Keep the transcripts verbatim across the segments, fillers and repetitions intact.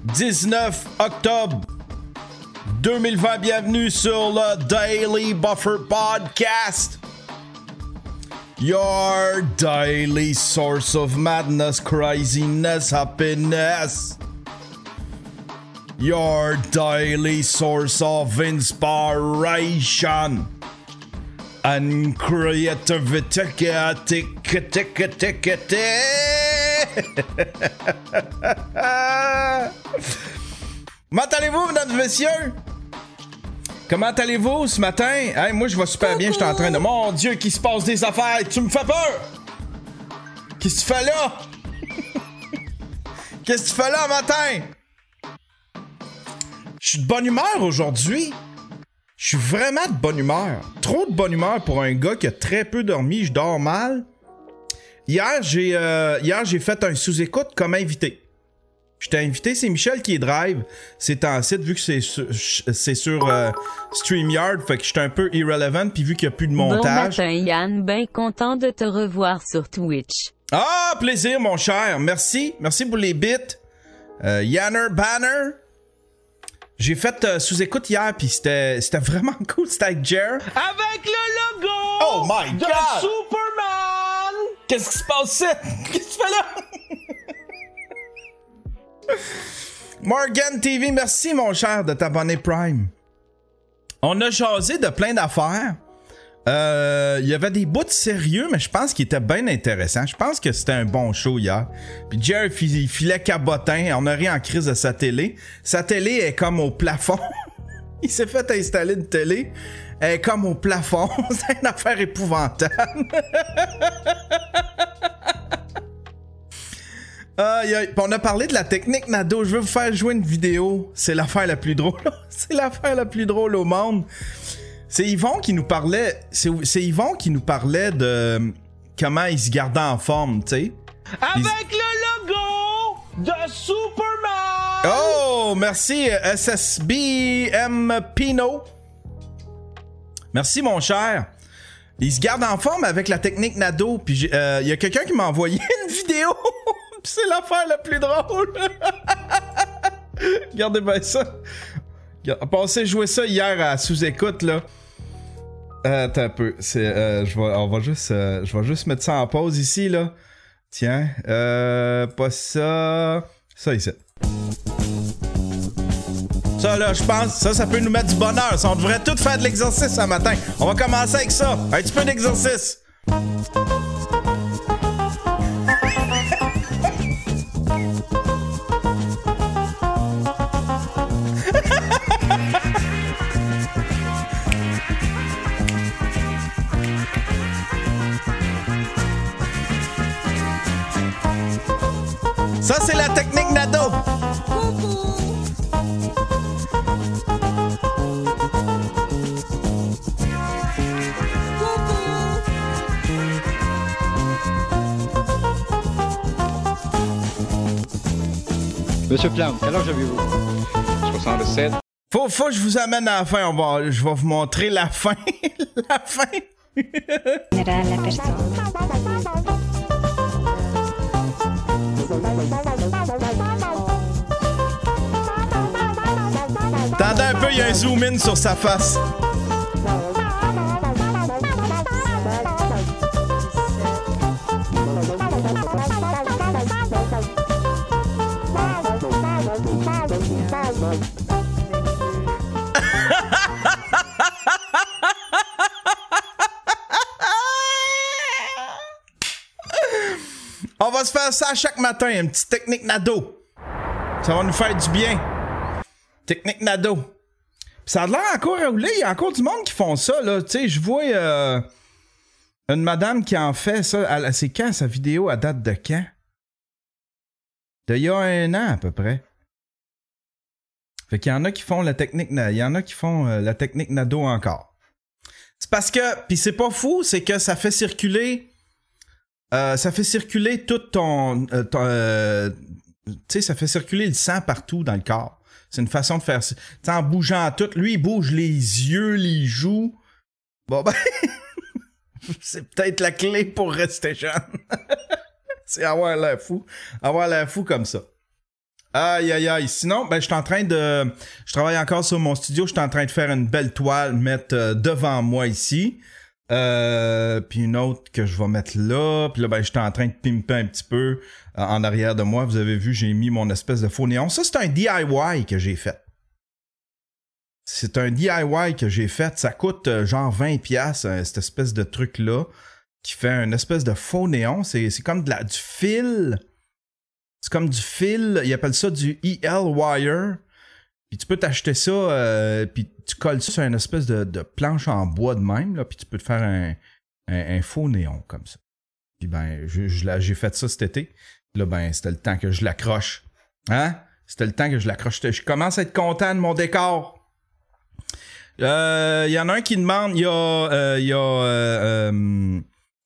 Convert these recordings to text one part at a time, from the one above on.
dix-neuf octobre deux mille vingt. Bienvenue sur le Daily Buffer Podcast. Your daily source of madness, craziness, happiness. Your daily source of inspiration and creativity. Comment allez-vous, mesdames et messieurs? Comment allez-vous ce matin? Hey, moi, je vais super bien. Je suis en train de... Mon Dieu, qu'il se passe des affaires. Tu me fais peur! Qu'est-ce que tu fais là? Qu'est-ce que tu fais là, matin? Je suis de bonne humeur aujourd'hui. Je suis vraiment de bonne humeur. Trop de bonne humeur pour un gars qui a très peu dormi. Je dors mal. Hier, j'ai, euh, hier, j'ai fait un sous-écoute comme invité. J'étais invité, c'est Michel qui est drive. C'est en site, vu que c'est sur, c'est sur euh, StreamYard, fait que j'étais un peu irrelevant, puis vu qu'il n'y a plus de montage. Bon matin, Yann, ben content de te revoir sur Twitch. Ah, plaisir, mon cher. Merci. Merci pour les bits. Euh, Yanner Banner. J'ai fait euh, sous-écoute hier, puis c'était, c'était vraiment cool. C'était avec Jer. Avec le logo Oh my de God! Superman! Qu'est-ce qui se passe ici? Qu'est-ce que tu fais là? Morgan T V, merci mon cher de t'abonner Prime. On a jasé de plein d'affaires. Euh, il y avait des bouts de sérieux, mais je pense qu'il était bien intéressant. Je pense que c'était un bon show hier. Puis Jerry il filait cabotin. On a ri en crise de sa télé. Sa télé est comme au plafond. Il s'est fait installer une télé. Elle est comme au plafond. C'est une affaire épouvantable. Aïe, aïe. On a parlé de la technique Nado. Je veux vous faire jouer une vidéo. C'est l'affaire la plus drôle. C'est l'affaire la plus drôle au monde. C'est Yvon qui nous parlait. C'est, c'est Yvon qui nous parlait de comment il se gardait en forme, tu sais. Avec il... le logo de Superman! Oh, merci S S B M Pino. Merci mon cher. Il se garde en forme avec la technique Nado. Puis il euh, y a quelqu'un qui m'a envoyé une vidéo. C'est l'affaire la plus drôle. Regardez bien ça. On passé jouer ça hier à sous-écoute là. Euh, attends un peu. C'est, euh, je vais, on va juste, euh, je vais juste mettre ça en pause ici là. Tiens, euh, pas ça, ça ici. Ça là, je pense, ça, ça peut nous mettre du bonheur. Ça, on devrait tous faire de l'exercice ce matin. On va commencer avec ça. Un petit peu d'exercice. Ça, c'est la technique Nado. Monsieur Plante, quel âge avez-vous? soixante-sept. Faut, faut que je vous amène à la fin. On va, je vais vous montrer la fin. La fin. La personne. Attendez un peu, il y a un zoom in sur sa face. On va se faire ça chaque matin, une petite technique Nado. Ça va nous faire du bien. Technique Nado. Pis ça a l'air encore à rouler. Il y a encore du monde qui font ça, là. Tu sais, je vois euh, une madame qui en fait ça. Elle, c'est quand sa vidéo? Elle date de quand? D'il y a un an à peu près. Fait qu'il y en a qui font la technique, il y en a qui font euh, la technique Nado encore. C'est parce que, pis c'est pas fou, c'est que ça fait circuler, euh, ça fait circuler tout ton, euh, ton euh, tu sais, ça fait circuler le sang partout dans le corps. C'est une façon de faire ça. Tu sais, en bougeant tout. Lui, il bouge les yeux, les joues. Bon, ben, c'est peut-être la clé pour rester jeune. C'est avoir l'air fou. Avoir l'air fou comme ça. Aïe, aïe, aïe. Sinon, ben, je suis en train de... Je travaille encore sur mon studio. Je suis en train de faire une belle toile, mettre euh, devant moi ici. Euh, puis une autre que je vais mettre là. Puis là, ben, j'étais en train de pimper un petit peu euh, en arrière de moi. Vous avez vu, j'ai mis mon espèce de faux néon. Ça, c'est un D I Y que j'ai fait. C'est un D I Y que j'ai fait. Ça coûte euh, genre vingt piastres, euh, cette espèce de truc-là, qui fait une espèce de faux néon. C'est, c'est comme de la, du fil. C'est comme du fil. Ils appellent ça du E L wire. Puis tu peux t'acheter ça, euh, puis tu colles ça sur une espèce de, de planche en bois de même, là, puis tu peux te faire un, un, un faux néon comme ça. Puis ben, je, je, j'ai fait ça cet été. Là, ben, c'était le temps que je l'accroche. Hein? C'était le temps que je l'accroche. Je commence à être content de mon décor. Il euh, y en a un qui demande, il y a... Euh, y a euh, euh,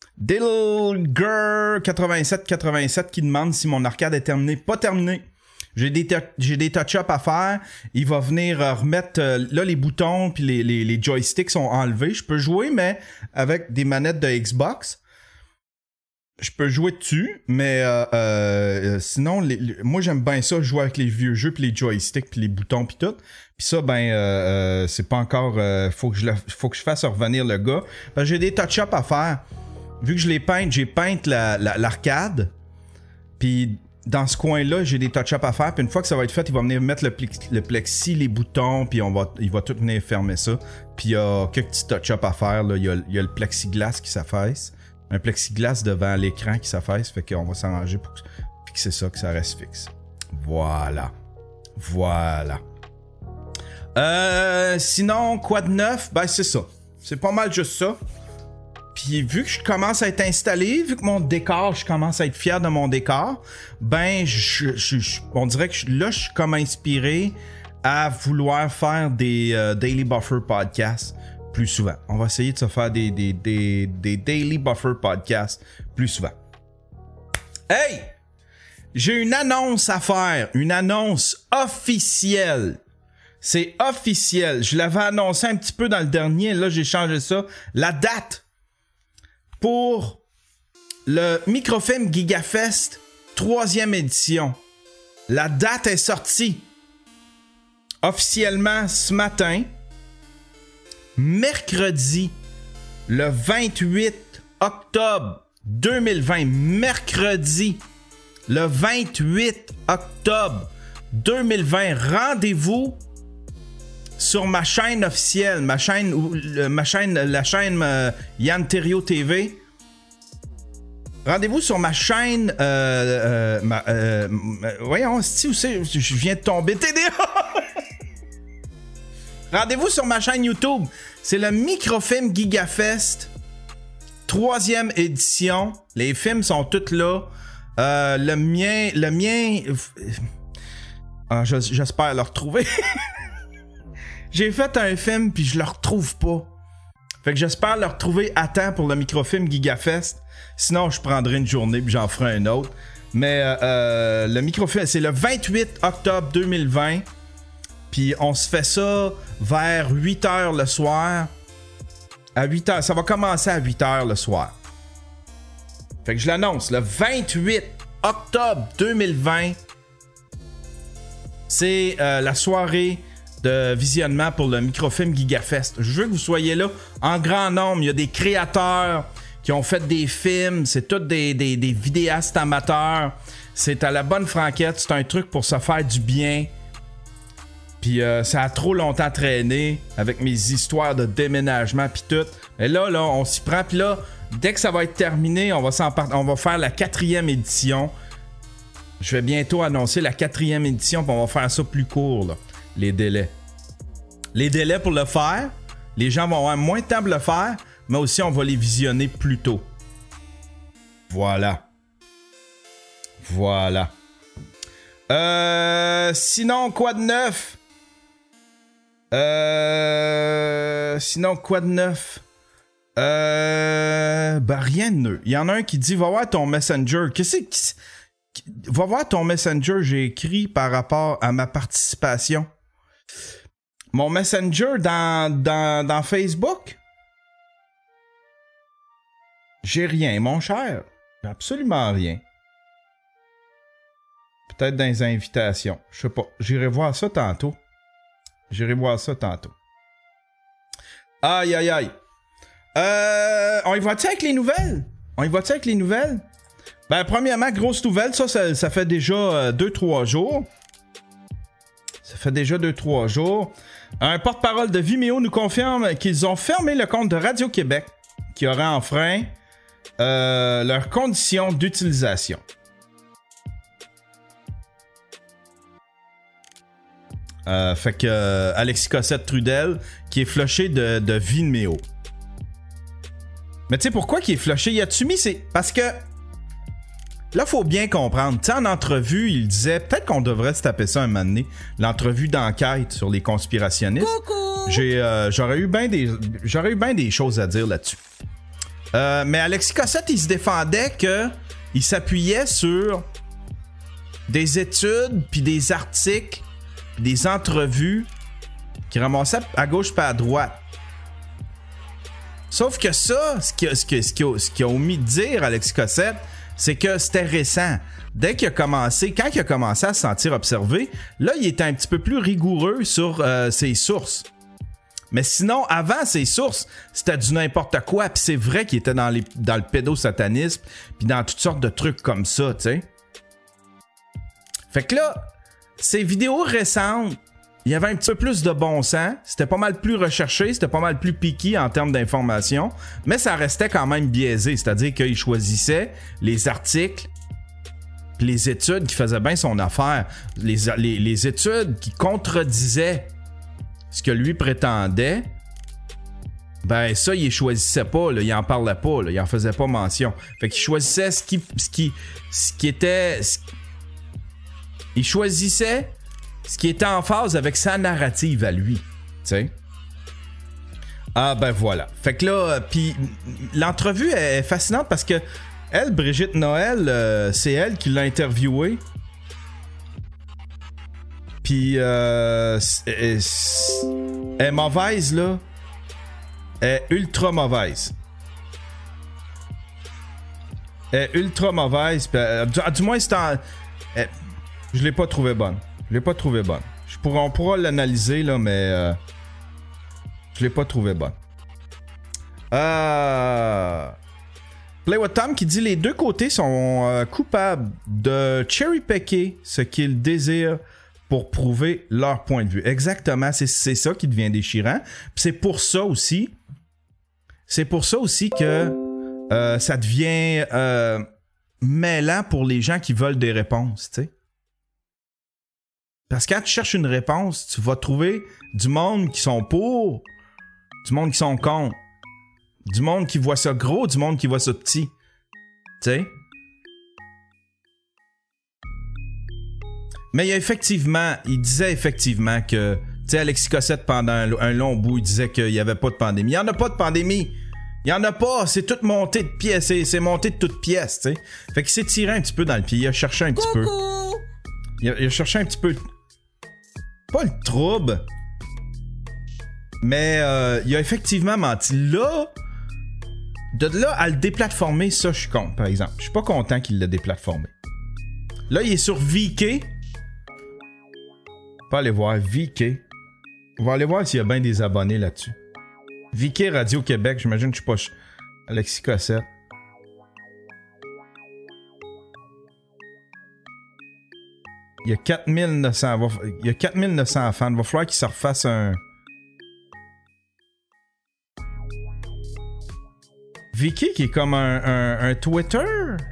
Dilger quatre-vingt-sept quatre-vingt-sept qui demande si mon arcade est terminé. Pas terminé. J'ai des, t- j'ai des touch-ups à faire. Il va venir euh, remettre... Euh, là, les boutons puis les, les, les joysticks sont enlevés. Je peux jouer, mais avec des manettes de Xbox. Je peux jouer dessus, mais euh, euh, sinon, les, les, moi, j'aime bien ça, jouer avec les vieux jeux puis les joysticks puis les boutons puis tout. Puis ça, ben, euh, euh, c'est pas encore... Euh, faut que je le, faut que je fasse revenir le gars. Ben, j'ai des touch-ups à faire. Vu que je l'ai peint, j'ai peint la, la, l'arcade. Puis... Dans ce coin-là, j'ai des touch-ups à faire. Puis une fois que ça va être fait, il va venir mettre le, plexi, le plexi, les boutons, puis on va, il va tout venir fermer ça. Puis il y a quelques petits touch-ups à faire. Là. Il, y a, il y a le plexiglas qui s'affaisse. Un plexiglas devant l'écran qui s'affaisse. Fait qu'on va s'arranger pour fixer ça, que ça reste fixe. Voilà. Voilà. Euh, sinon, quoi de neuf? Ben, c'est ça. C'est pas mal juste ça. Puis vu que je commence à être installé, vu que mon décor, je commence à être fier de mon décor, ben je, je, je, on dirait que je, là, je suis comme inspiré à vouloir faire des euh, Daily Buffer podcasts plus souvent. On va essayer de se faire des, des, des, des Daily Buffer podcasts plus souvent. Hey! J'ai une annonce à faire, une annonce officielle. C'est officiel. Je l'avais annoncé un petit peu dans le dernier, là j'ai changé ça. La date pour le Microfilm GigaFest troisième édition. La date est sortie officiellement ce matin, mercredi, le vingt-huit octobre deux mille vingt. Mercredi, le vingt-huit octobre deux mille vingt. Rendez-vous sur ma chaîne officielle, ma chaîne, euh, ma chaîne, la chaîne euh, Yann Terriot T V. Rendez-vous sur ma chaîne. Euh, euh, ma, euh, voyons, c'est où c'est? Je viens de tomber. T D A! Rendez-vous sur ma chaîne YouTube. C'est le Microfilm GigaFest, troisième édition. Les films sont tous là. Euh, le mien, le mien. Ah, j'espère le retrouver. J'ai fait un film puis je le retrouve pas. Fait que j'espère le retrouver à temps pour le Microfilm GigaFest. Sinon, je prendrai une journée puis j'en ferai un autre. Mais euh, euh, le Microfilm, c'est le vingt-huit octobre deux mille vingt. Puis on se fait ça vers huit heures le soir. À huit heures. Ça va commencer à huit heures le soir. Fait que je l'annonce. Le vingt-huit octobre deux mille vingt. C'est euh, la soirée de visionnement pour le Microfilm GigaFest. Je veux que vous soyez là en grand nombre. Il y a des créateurs qui ont fait des films. C'est tous des, des, des vidéastes amateurs. C'est à la bonne franquette. C'est un truc pour se faire du bien. Puis euh, ça a trop longtemps traîné avec mes histoires de déménagement puis tout. Et là, là, on s'y prend. Puis là, dès que ça va être terminé, on va, s'en part... on va faire la quatrième édition. Je vais bientôt annoncer la quatrième édition. Puis on va faire ça plus court, là. Les délais. Les délais pour le faire, les gens vont avoir moins de temps pour le faire, mais aussi on va les visionner plus tôt. Voilà. Voilà. Euh, sinon, quoi de neuf? Euh, sinon, quoi de neuf? Euh, ben, rien de neuf. Il y en a un qui dit, va voir ton Messenger. Qu'est-ce que... Va voir ton Messenger, j'ai écrit par rapport à ma participation. Mon Messenger dans, dans, dans Facebook? J'ai rien, mon cher. J'ai absolument rien. Peut-être dans les invitations. Je sais pas. J'irai voir ça tantôt. J'irai voir ça tantôt. Aïe, aïe, aïe. Euh, on y va-tu avec les nouvelles? On y va-tu avec les nouvelles? Ben, premièrement, grosse nouvelle. Ça, ça, ça fait déjà deux trois jours. Ça fait déjà deux trois jours. Un porte-parole de Vimeo nous confirme qu'ils ont fermé le compte de Radio-Québec qui aurait enfreint euh, leurs conditions d'utilisation. Euh, fait que euh, Alexis Cossette-Trudel qui est flushé de, de Vimeo. Mais tu sais pourquoi qu'il est flushé? Y a-tu mis? C'est parce que là, faut bien comprendre. Tu sais, en entrevue, il disait peut-être qu'on devrait se taper ça un moment donné. L'entrevue d'enquête sur les conspirationnistes. Coucou! J'ai, euh, j'aurais eu bien des, j'aurais eu bien des choses à dire là-dessus. Euh, mais Alexis Cossette, il se défendait que il s'appuyait sur des études puis des articles, pis des entrevues qui ramassaient à gauche pas à droite. Sauf que ça, ce qu'il a, ce qu'il a, ce qu'il a, ce qu'il a omis de dire, Alexis Cossette, c'est que c'était récent. Dès qu'il a commencé, quand il a commencé à se sentir observé, là, il était un petit peu plus rigoureux sur euh, ses sources. Mais sinon, avant ses sources, c'était du n'importe quoi. Puis c'est vrai qu'il était dans, les, dans le pédosatanisme, puis dans toutes sortes de trucs comme ça, tu sais. Fait que là, ces vidéos récentes, il y avait un petit peu plus de bon sens. C'était pas mal plus recherché, c'était pas mal plus piqué en termes d'information, mais ça restait quand même biaisé. C'est-à-dire qu'il choisissait les articles pis les études qui faisaient bien son affaire. Les, les, les études qui contredisaient ce que lui prétendait, ben ça, il les choisissait pas, là, il en parlait pas, là, il en faisait pas mention. Fait qu'il choisissait ce qui, ce qui, ce qui était... Ce, il choisissait ce qui était en phase avec sa narrative à lui, tu sais. Ah ben voilà. Fait que là, puis l'entrevue est fascinante parce que elle, Brigitte Noël, euh, c'est elle qui l'a interviewé. Puis euh, elle est mauvaise là. Elle est ultra mauvaise. Elle est ultra mauvaise. Puis, euh, du, du moins c'est en... Elle, je l'ai pas trouvée bonne. Je l'ai pas trouvée bonne. Je pourrais, on pourra l'analyser, là, mais... Euh, je l'ai pas trouvée bonne. Euh... Play with Tom qui dit « Les deux côtés sont euh, coupables de cherry-picker ce qu'ils désirent pour prouver leur point de vue. » Exactement, c'est, c'est ça qui devient déchirant. Puis c'est pour ça aussi... C'est pour ça aussi que euh, ça devient euh, mêlant pour les gens qui veulent des réponses, tu sais. Parce que quand tu cherches une réponse, tu vas trouver du monde qui sont pour, du monde qui sont contre, du monde qui voit ça gros, du monde qui voit ça petit. Tu sais? Mais il y a effectivement, il disait effectivement que, tu sais, Alexis Cossette, pendant un, un long bout, il disait qu'il n'y avait pas de pandémie. Il n'y en a pas de pandémie. Il n'y en a pas. C'est tout monté de pièces. C'est, c'est monté de toutes pièces, tu sais. Fait qu'il s'est tiré un petit peu dans le pied. Il a cherché un petit peu. Il a, il a cherché un petit peu... Pas le trouble, mais euh, il a effectivement menti. Là, de là à le déplatformer, ça, je suis contre, par exemple. Je suis pas content qu'il l'ait déplatformé. Là, il est sur V K. On va aller voir V K. On va aller voir s'il y a bien des abonnés là-dessus. V K Radio-Québec, j'imagine que je suis pas... Alexis Cossette. Il y a quatre mille neuf cents, il y a quatre mille neuf cents fans. Il va falloir qu'il se refasse un... Vicky qui est comme un, un, un Twitter.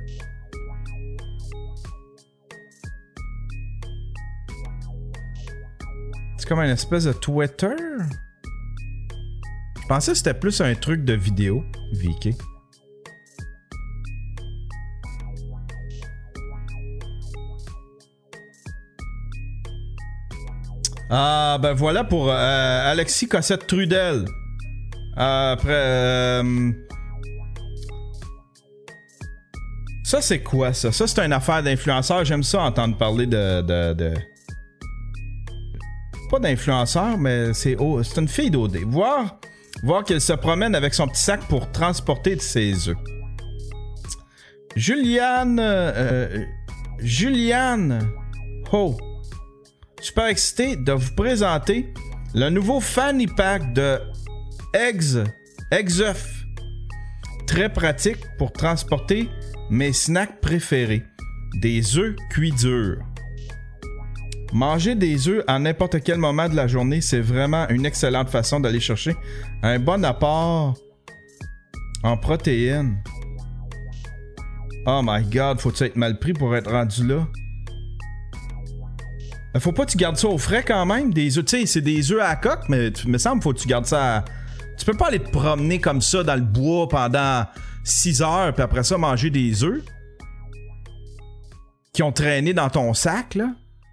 C'est comme une espèce de Twitter. Je pensais que c'était plus un truc de vidéo, Vicky. Ah, ben voilà pour euh, Alexis Cossette-Trudel. Euh, après... Euh, ça, c'est quoi, ça? Ça, c'est une affaire d'influenceur. J'aime ça, entendre parler de... de, de... Pas d'influenceur, mais c'est, oh, c'est une fille d'O D. Voir, voir qu'elle se promène avec son petit sac pour transporter ses œufs. Juliane... Euh, Juliane... ho. Super excité de vous présenter le nouveau Fanny Pack de Eggs, Eggsœuf. Très pratique pour transporter mes snacks préférés. Des œufs cuits durs. Manger des œufs à n'importe quel moment de la journée, c'est vraiment une excellente façon d'aller chercher un bon apport en protéines. Oh my god, faut-tu être mal pris pour être rendu là? Faut pas que tu gardes ça au frais quand même. Des œufs, tu sais, c'est des œufs à la coque, mais il me semble faut que tu gardes ça à... Tu peux pas aller te promener comme ça dans le bois pendant six heures puis après ça manger des œufs qui ont traîné dans ton sac, là.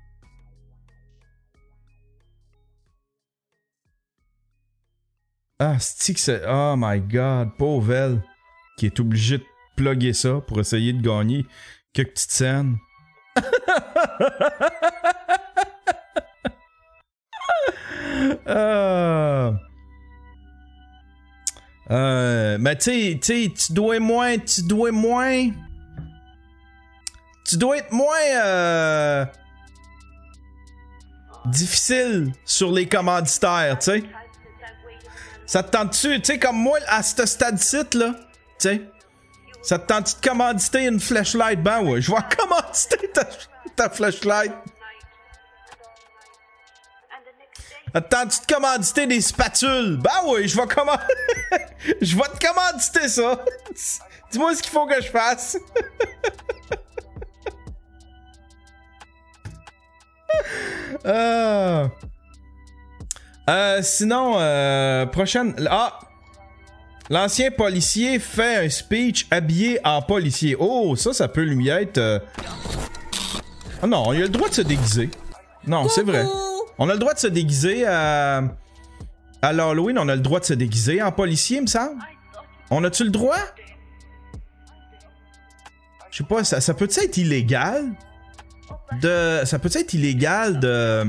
Ah, c'est-tu que c'est... Oh my god, pauvre elle, qui est obligée de plugger ça pour essayer de gagner quelques petites scènes. euh... Euh... Mais tu sais, tu dois moins... Tu dois moins... Tu dois être moins... Euh... difficile sur les commanditaires, tu sais. Ça te tente-tu, tu sais, comme moi, à ce stade-ci, là, tu sais, ça te tente-tu de commanditer une flashlight? Ben ouais, je vais commanditer ta, ta flashlight. Ça te tente-tu de commanditer des spatules? Ben oui, je vais command... je vais te commanditer ça. Dis-moi ce qu'il faut que je fasse. euh... Euh, sinon, euh, prochaine... Ah! L'ancien policier fait un speech habillé en policier. Oh, ça, ça peut lui être... Euh... Ah non, il a le droit de se déguiser. Non, c'est vrai. On a le droit de se déguiser à... À l'Halloween, on a le droit de se déguiser en policier, il me semble. On a-tu le droit? Je sais pas, ça, ça peut-tu être illégal? De... Ça peut-tu être illégal de...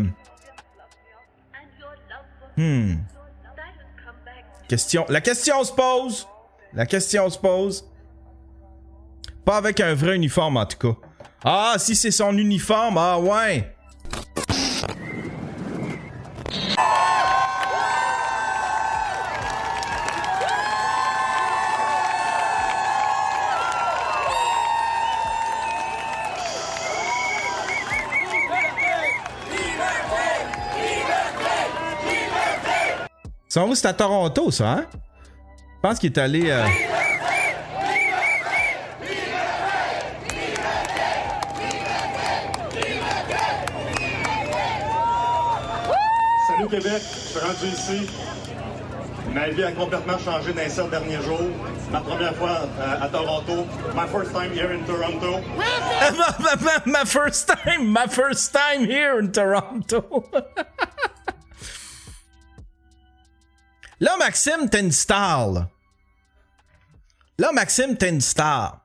Hmm. Question. La question se pose. La question se pose. Pas avec un vrai uniforme en tout cas. Ah, si c'est son uniforme, ah ouais. C'est où? C'est à Toronto, ça, hein? Je pense qu'il est allé... Euh... Salut Québec, je suis rendu ici. Ma vie a complètement changé dans les sept derniers jours. Ma première fois à, à Toronto. My first time here in Toronto. ma, ma, ma, ma first time, my first time here in Toronto. Là, Maxime, t'es une star, là. Là, Maxime, t'es une star.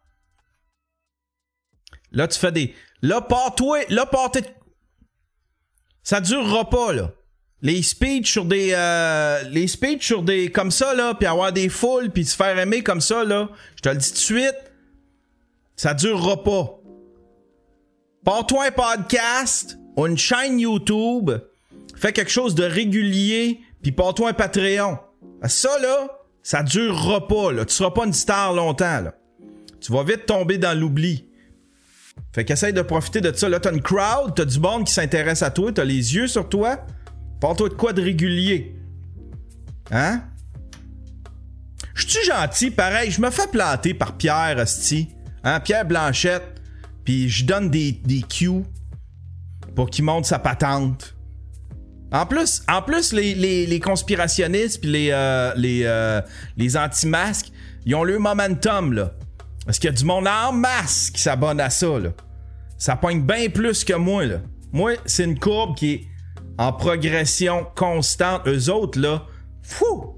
Là, tu fais des... Là, pars-toi... Là, pars-toi... Ça durera pas, là. Les speeches sur des... Euh... Les speeches sur des... Comme ça, là, puis avoir des foules, puis se faire aimer comme ça, là. Je te le dis tout de suite. Ça durera pas. Pars-toi un podcast ou une chaîne YouTube. Fais quelque chose de régulier... Pis pars-toi un Patreon. Ça, là, ça durera pas, là. Tu seras pas une star longtemps, là. Tu vas vite tomber dans l'oubli. Fait qu'essaye de profiter de ça. Là, t'as une crowd, t'as du monde qui s'intéresse à toi, t'as les yeux sur toi. Pars-toi de quoi de régulier. Hein? J'suis gentil, pareil. Je me fais planter par Pierre, hostie. Hein? Pierre Blanchette. Pis je donne des, des cues pour qu'il monte sa patente. En plus, en plus les, les, les conspirationnistes pis les, euh, les, euh, les anti-masques, ils ont le momentum, là. Parce qu'il y a du monde en masse qui s'abonne à ça, là. Ça pogne bien plus que moi, là. Moi, c'est une courbe qui est en progression constante. Eux autres, là, fou!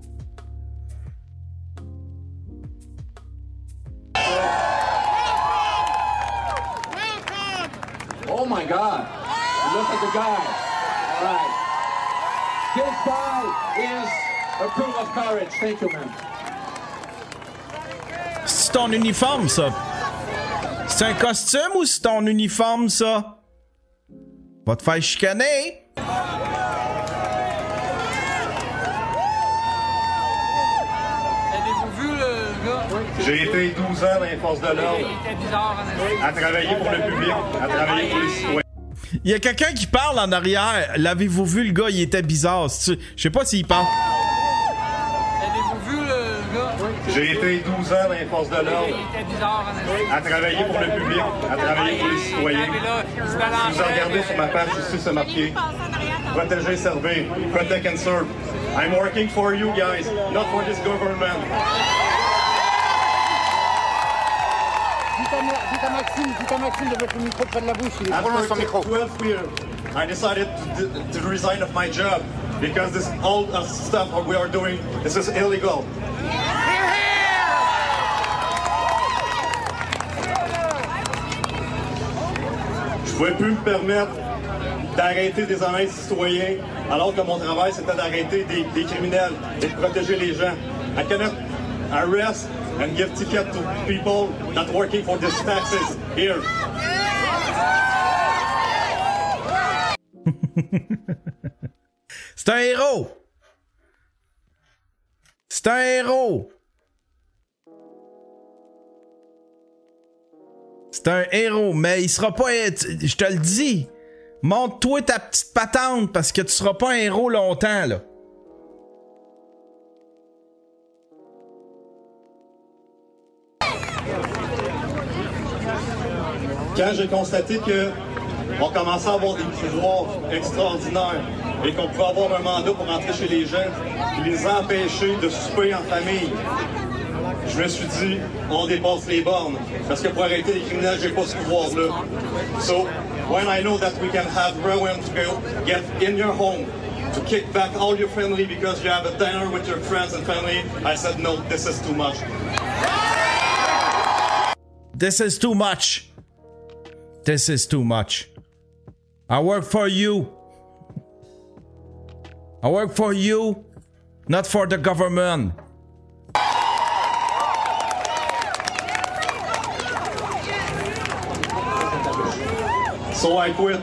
Oh my God! Look at the guy. All right. This guy is a proof of courage. Thank you, man. C'est ton uniforme, ça? C'est un costume ou c'est ton uniforme, ça? Va te faire chicaner! Avez-vous vu le gars? J'ai été douze ans dans les forces de l'ordre, Il était bizarre en effet. à travailler pour le public, à travailler pour les citoyens. Il y a quelqu'un qui parle en arrière. L'avez-vous vu, le gars? Il était bizarre. Je sais pas s'il parle. Avez-vous vu le gars? J'ai été douze ans dans les forces de l'ordre, Il était bizarre en effet. à travailler pour le public, à travailler pour les citoyens. Mais là, il se Vous balançait. regardez sur ma page ici, c'est marqué protéger, servir, protect and serve. I'm working for you guys, not for this government. Dites à Maxime, dites à Maxime de mettre le micro près de la bouche, il est trop loin de son micro. After twelve years, I decided to, to resign of my job because this all uh, stuff we are doing, this is illegal. Je ne pouvais plus me permettre d'arrêter des honnêtes citoyens, alors que mon travail, c'était d'arrêter des, des criminels et de protéger les gens. I cannot arrest and give tickets to people not working for these taxes here. C'est un héros! C'est un héros! C'est un héros, mais il sera pas... Je te le dis! Montre-toi ta petite patente, parce que tu seras pas un héros longtemps, là. Quand j'ai constaté que on commençait à avoir des pouvoirs extraordinaires et qu'on pouvait avoir un mandat pour entrer chez les gens et les empêcher de souper en famille, je me suis dit, on dépasse les bornes. Parce que pour arrêter les criminels, j'ai pas ce pouvoir-là. So, when I know that we can have Rowan to go get in your home, to kick back all your family because you have a dinner with your friends and family, I said, no, this is too much. This is too much. This is too much. I work for you. I work for you, not for the government. So I quit.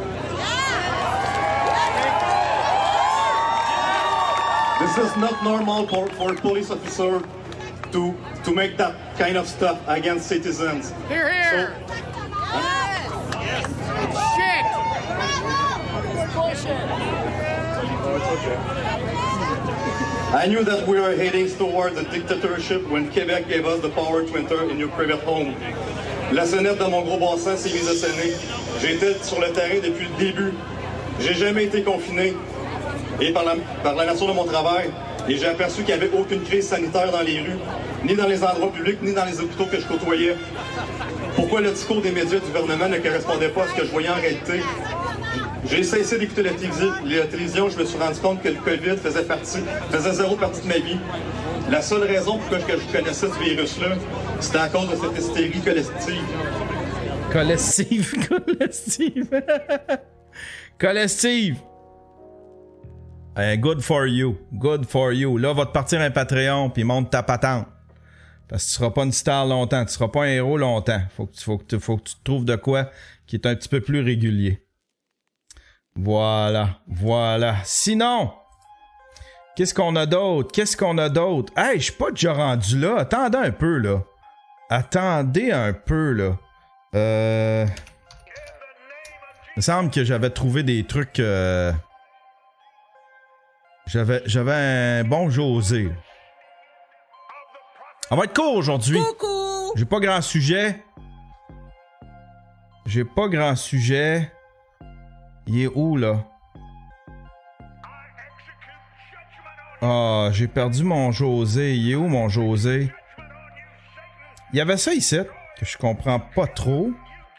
This is not normal for, for a police officer to to make that kind of stuff against citizens. Here, here! So, Shit! I knew that we were heading towards a dictatorship when Quebec gave us the power to enter in your private home. La sonnette de mon gros bon sens s'est mise à sonner. J'étais sur le terrain depuis le début. J'ai jamais été confiné. Et par la, par la nature de mon travail, et j'ai aperçu qu'il n'y avait aucune crise sanitaire dans les rues, ni dans les endroits publics, ni dans les hôpitaux que je côtoyais. Pourquoi le discours des médias du gouvernement ne correspondait pas à ce que je voyais en réalité? J'ai cessé d'écouter la, la télévision, je me suis rendu compte que le COVID faisait partie, faisait zéro partie de ma vie. La seule raison pour laquelle je connaissais ce virus-là, c'était à cause de cette hystérie collective. Collective, collective. Collective. Hey, good for you. Good for you. Là, va te partir un Patreon puis monte ta patente. Parce que tu seras pas une star longtemps. Tu seras pas un héros longtemps. Faut que tu, faut que tu, faut que tu trouves de quoi qui est un petit peu plus régulier. Voilà. Voilà. Sinon, qu'est-ce qu'on a d'autre? Qu'est-ce qu'on a d'autre? Hey, je suis pas déjà rendu là. Attendez un peu, là. Attendez un peu, là. Euh... Il me semble que j'avais trouvé des trucs... Euh... J'avais, j'avais un bon José. On va être court aujourd'hui. Coucou! J'ai pas grand sujet. J'ai pas grand sujet. Il est où, là? Ah, oh, j'ai perdu mon José. Il est où, mon José? Il y avait ça ici, que je comprends pas trop.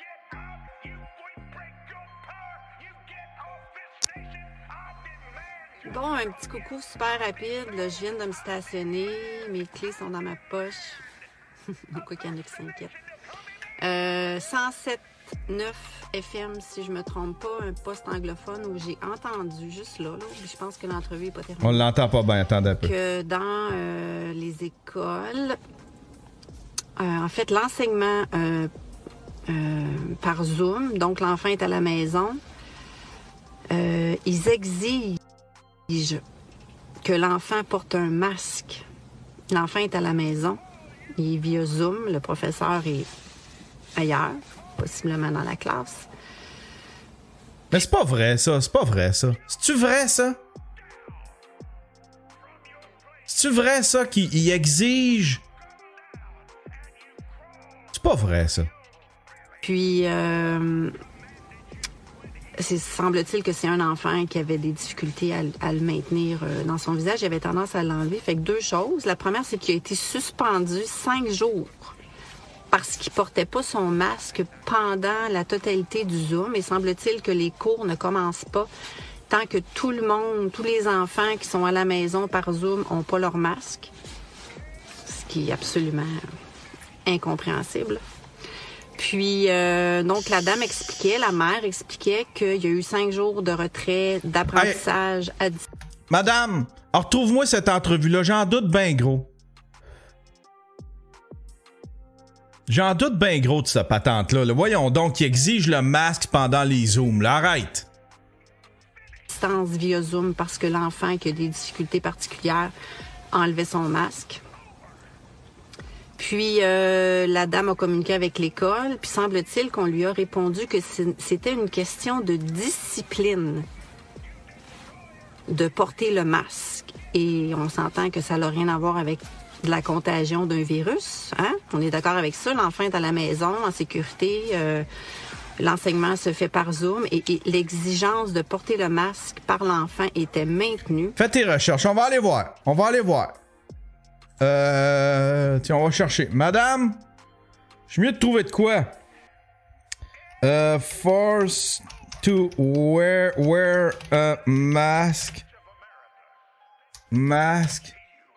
Bon, un petit coucou super rapide. Là, je viens de me stationner. Mes clés sont dans ma poche. Pourquoi qu'il y en a qui s'inquiètent? Euh, cent sept neuf F M, si je me trompe pas, un poste anglophone où j'ai entendu juste là, là je pense que l'entrevue n'est pas terminée. On l'entend pas bien, attendez un peu. Que dans euh, les écoles, euh, en fait, l'enseignement euh, euh, par Zoom, donc l'enfant est à la maison, Euh, ils exigent que l'enfant porte un masque. L'enfant est à la maison. Il est via Zoom. Le professeur est ailleurs, possiblement dans la classe. Mais c'est pas vrai, ça. C'est pas vrai, ça. C'est-tu vrai, ça? C'est-tu vrai, ça, qu'il exige? C'est pas vrai, ça. Puis, euh, c'est, semble-t-il que c'est un enfant qui avait des difficultés à, à le maintenir euh, dans son visage. Il avait tendance à l'enlever. Fait que deux choses. La première, c'est qu'il a été suspendu cinq jours parce qu'il portait pas son masque pendant la totalité du Zoom. Et semble-t-il que les cours ne commencent pas tant que tout le monde, tous les enfants qui sont à la maison par Zoom n'ont pas leur masque. Ce qui est absolument incompréhensible. Puis, euh, donc, la dame expliquait, la mère expliquait qu'il y a eu cinq jours de retrait d'apprentissage hey, à distance. Madame, retrouve-moi cette entrevue-là. J'en doute bien gros. J'en doute bien gros de cette patente-là. Là. Voyons donc, qui exige le masque pendant les Zooms. Là, arrête. Distance via Zoom parce que l'enfant qui a des difficultés particulières enlevait son masque. Puis, euh, la dame a communiqué avec l'école, puis semble-t-il qu'on lui a répondu que c'était une question de discipline de porter le masque. Et on s'entend que ça n'a rien à voir avec de la contagion d'un virus. Hein? On est d'accord avec ça. L'enfant est à la maison, en sécurité. Euh, l'enseignement se fait par Zoom. Et, et l'exigence de porter le masque par l'enfant était maintenue. Fais tes recherches. On va aller voir. On va aller voir. Euh... Tiens, on va chercher. Madame, je suis mieux de trouver de quoi. Euh... Force to wear, wear a mask. Mask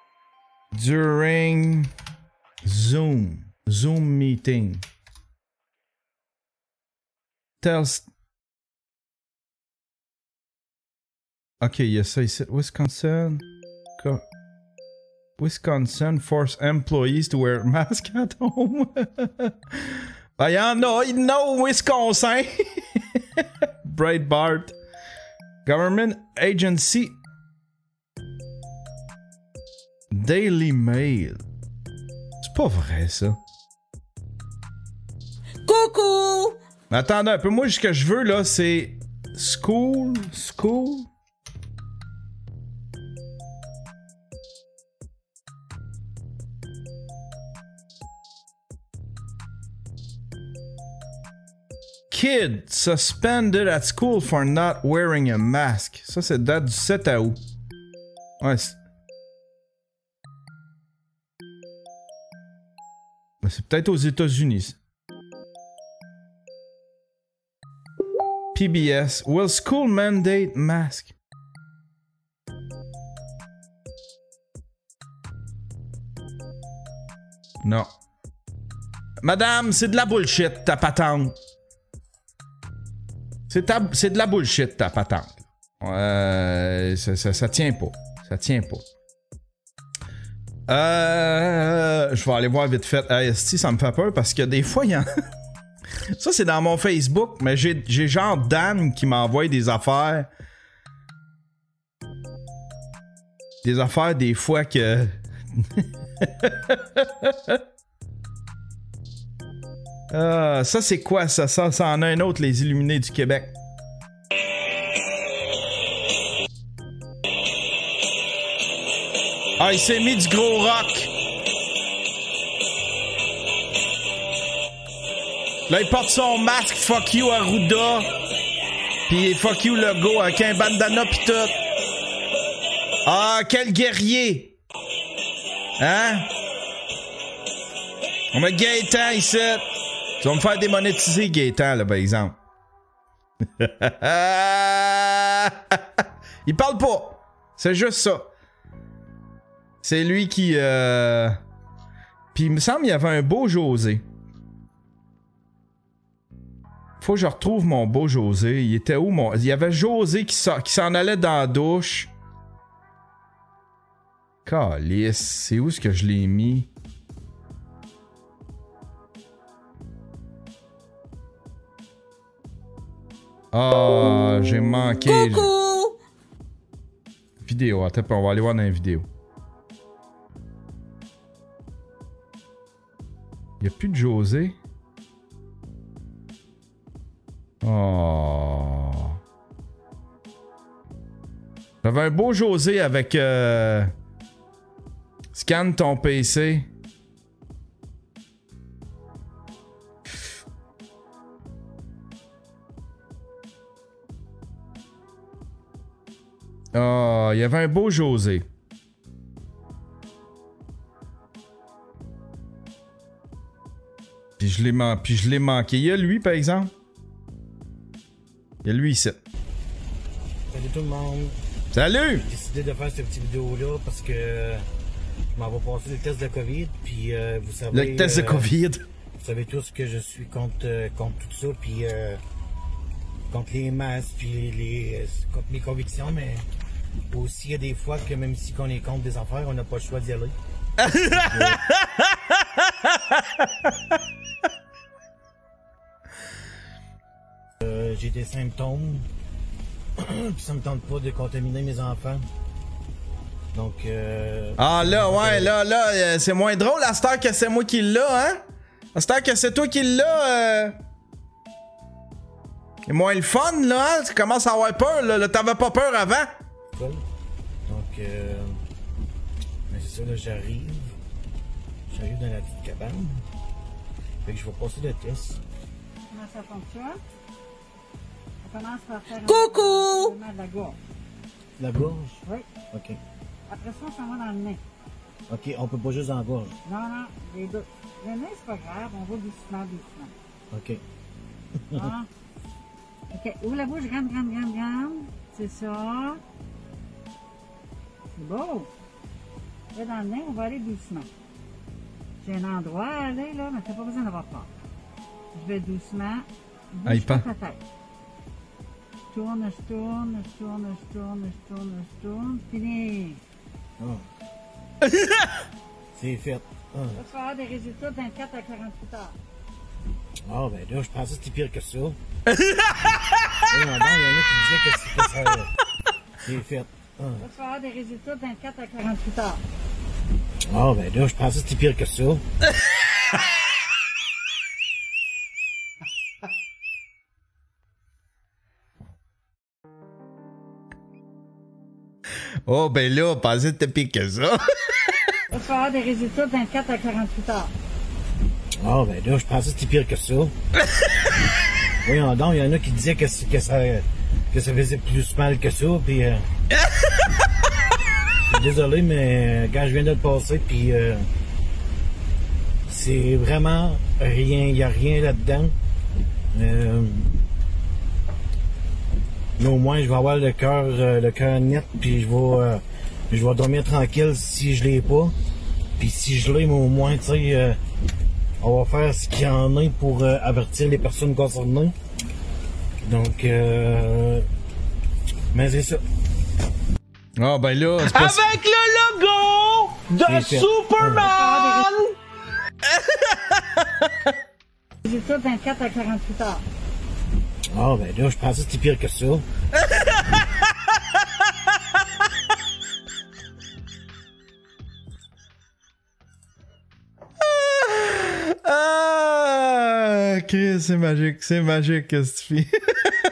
during Zoom. Zoom meeting. Tells... Ok, il y a ça ici. Wisconsin... Co- Wisconsin force employees to wear mask at home. Ben, y en a, you know, Wisconsin. Breitbart. Government agency. Daily Mail. C'est pas vrai, ça. Coucou! Mais attendez un peu, moi, ce que je veux, là, c'est... School? School? Kid suspended at school for not wearing a mask. Ça, c'est date du sept août. Ouais, c'est... Mais c'est peut-être aux États-Unis. P B S. Will school mandate mask? Non. Madame, c'est de la bullshit, ta patente. C'est, ta, c'est de la bullshit, ta patente. Euh, ça, ça, ça tient pas. Ça tient pas. Euh, je vais aller voir vite fait. Ah, esti, ça me fait peur parce que des fois, il y a... Ça, c'est dans mon Facebook, mais j'ai, j'ai genre Dan qui m'envoie des affaires. Des affaires des fois que... Ah, ça, c'est quoi, ça? Ça, ça en a un autre, les Illuminés du Québec. Ah, il s'est mis du gros rock. Là, il porte son masque Fuck You Arruda. Pis Fuck You Logo avec un bandana pis tout. Ah, quel guerrier. Hein? On met Gaëtan ici. Tu vas me faire démonétiser Gaëtan, là, par exemple. Il parle pas. C'est juste ça. C'est lui qui... Euh... Puis il me semble qu'il y avait un beau José. Faut que je retrouve mon beau José. Il était où, mon... Il y avait José qui, so... qui s'en allait dans la douche. Calisse. C'est où est-ce que je l'ai mis? Ah, j'ai manqué. Coucou! Vidéo, attends, on va aller voir dans les vidéos. Y'a plus de José. Oh. J'avais un beau José avec euh... Scanne ton P C. Ah, il y avait un beau José. Puis je l'ai man... Puis je l'ai manqué. Il y a lui, par exemple. Il y a lui ici. Salut tout le monde. Salut! J'ai décidé de faire cette petite vidéo-là parce que je m'en vais passer le test de COVID. Puis euh, vous savez. Le test de euh, COVID. Vous savez tous que je suis contre, euh, contre tout ça. Puis euh, contre les masques. Puis les, euh, contre mes convictions. Mais aussi, il y a des fois que même si on est contre des affaires, on n'a pas le choix d'y aller. euh, j'ai des symptômes. Puis ça me tente pas de contaminer mes enfants. Donc euh, Ah là, ouais, là, là, euh, c'est moins drôle à cette heure que c'est moi qui l'ai, hein? À cette heure que c'est toi qui l'as, euh... c'est moins le fun, là, hein? Tu commences à avoir peur, là. là T'avais pas peur avant? Donc, euh... mais c'est ça, là, j'arrive. J'arrive dans la petite cabane. Fait que je vais passer le test. Comment ça fonctionne? On commence par faire Coucou! un de la gorge. La gorge? Oui. OK. Après ça, on s'en va dans le nez. OK, on peut pas juste dans la gorge. Non, non, les deux. Le nez, c'est pas grave, on va doucement, doucement. OK. Ah. OK, ouvre la bouche, grande, grande, grande, grande. C'est ça. C'est beau. Là, dans le nez, on va aller doucement. J'ai un endroit à aller, là, mais t'as pas besoin d'avoir peur. Je vais doucement. Bouge Aïe, pas pas. ta tête. Je tourne, je tourne, je tourne, je tourne, je tourne, je tourne. Fini. Oh. C'est fait. Oh. Là, tu vas avoir des résultats de vingt-quatre à quarante-huit heures. Ah, oh, ben là, je pensais que c'était pire que ça. Oui, non, il y en a qui disaient que c'était ça. C'est fait. Oh. Là, tu vas avoir des résultats de vingt-quatre à quarante-huit heures. Ah, oh, ben là, je pensais que c'était pire que ça. Oh, ben là, on pensait que c'était pire que ça. Là, tu vas avoir des résultats de vingt-quatre à quarante-huit heures. Ah, oh, ben là, je pensais que c'était pire que ça. Oui, non, il y en a qui disaient que, que, ça, que ça faisait plus mal que ça, puis... Euh... Je suis désolé, mais quand je viens de le passer, puis... Euh... C'est vraiment rien, il n'y a rien là-dedans. Euh... Mais au moins, je vais avoir le cœur euh, le cœur net, puis je vais, euh, je vais dormir tranquille si je l'ai pas. Puis si je l'ai, mais au moins, tu sais, euh, on va faire ce qu'il y en a pour euh, avertir les personnes concernées. Donc, euh, mais c'est ça. Ah, ben là, c'est pas... Avec le logo de Superman! Résultat de vingt-quatre à quarante-huit heures. Ah, oh, ben là, je pensais que c'était pire que ça. Ah, Chris, c'est magique, c'est magique, qu'est-ce que tu fais?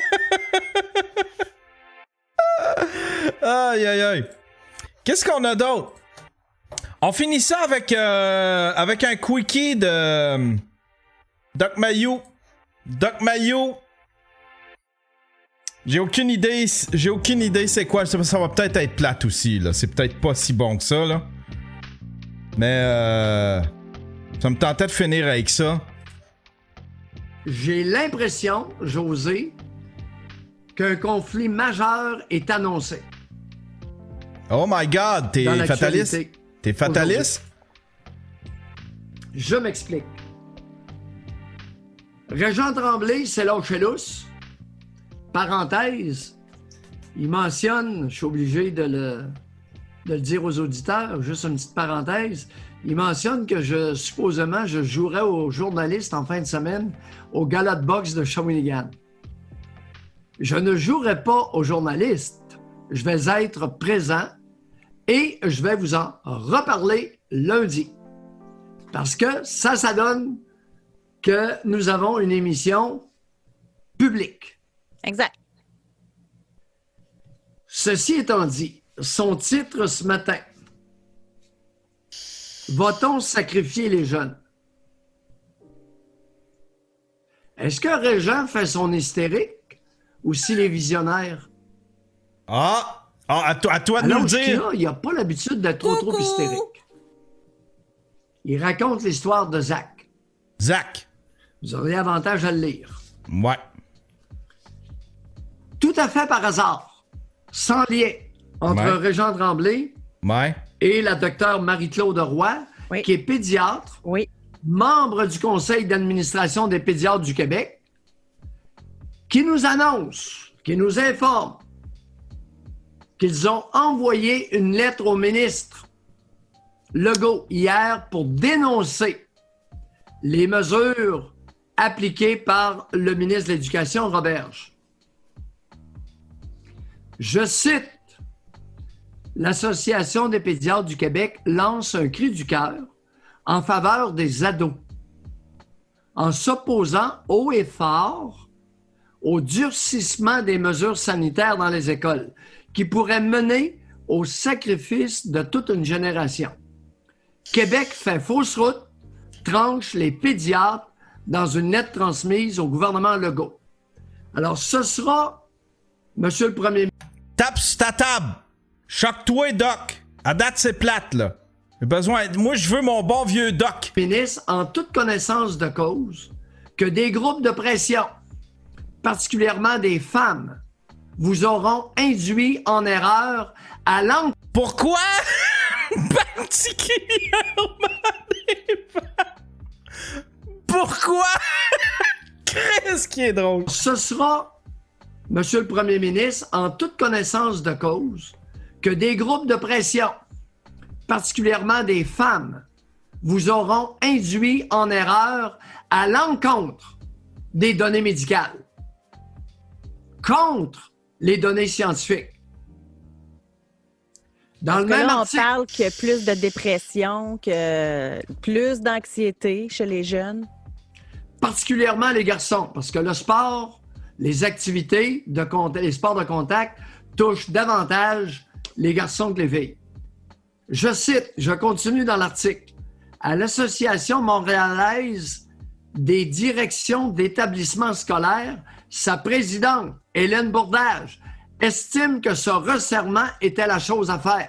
Aïe, aïe, aïe. Qu'est-ce qu'on a d'autre? On finit ça avec, euh, avec un quickie de euh, Doc Mayou. Doc Mayou. J'ai aucune idée, j'ai aucune idée c'est quoi. Ça va peut-être être plate aussi, là. C'est peut-être pas si bon que ça, là. Mais euh, ça me tentait de finir avec ça. J'ai l'impression, José, qu'un conflit majeur est annoncé. Oh my God, t'es fataliste? T'es fataliste? Je m'explique. Régent Tremblay, c'est lâché lousse. Parenthèse, il mentionne, je suis obligé de le, de le dire aux auditeurs, juste une petite parenthèse, il mentionne que je, supposément, je jouerais aux journalistes en fin de semaine au gala de boxe de Shawinigan. je ne jouerai pas aux journalistes. Je vais être présent et je vais vous en reparler lundi. Parce que ça, ça donne que nous avons une émission publique. Exact. Ceci étant dit, son titre ce matin, « Va-t-on sacrifier les jeunes? » Est-ce que Régent fait son hystérique ou s'il est visionnaire? Ah! ah à, toi, à toi de Alors, nous le dire! Il n'a pas l'habitude d'être trop, trop hystérique. Il raconte l'histoire de Zach. Zach. Vous aurez avantage à le lire. Ouais. Tout à fait par hasard, sans lien entre Ouais. Régent Tremblay Ouais. et la docteure Marie-Claude Roy, oui. qui est pédiatre, oui. membre du Conseil d'administration des pédiatres du Québec, qui nous annonce, qui nous informe qu'ils ont envoyé une lettre au ministre Legault hier pour dénoncer les mesures appliquées par le ministre de l'Éducation, Roberge. Je cite, « L'Association des pédiatres du Québec lance un cri du cœur en faveur des ados, en s'opposant haut et fort au durcissement des mesures sanitaires dans les écoles, qui pourrait mener au sacrifice de toute une génération. Québec fait fausse route, tranche les pédiatres dans une lettre transmise au gouvernement Legault. » Alors, ce sera, Monsieur le Premier ministre... Tape sur ta table! Choque-toi, Doc! À date, c'est plate, là. J'ai besoin... Moi, je veux mon bon vieux Doc. Ministre, en toute connaissance de cause, que des groupes de pression, particulièrement des femmes, vous auront induit en erreur à l'encontre... Pourquoi? Particulièrement des femmes. Pourquoi? Qu'est-ce qui est drôle? Ce sera, Monsieur le Premier ministre, en toute connaissance de cause, que des groupes de pression, particulièrement des femmes, vous auront induit en erreur à l'encontre des données médicales, contre les données scientifiques. Dans Parce le que même là, article, on parle que plus de dépression, que plus d'anxiété chez les jeunes. particulièrement les garçons, parce que le sport, les activités, de contact, les sports de contact touchent davantage les garçons que les filles. Je cite, je continue dans l'article, à l'Association montréalaise des directions d'établissements scolaires, sa présidente, Hélène Bourdage, estime que ce resserrement était la chose à faire.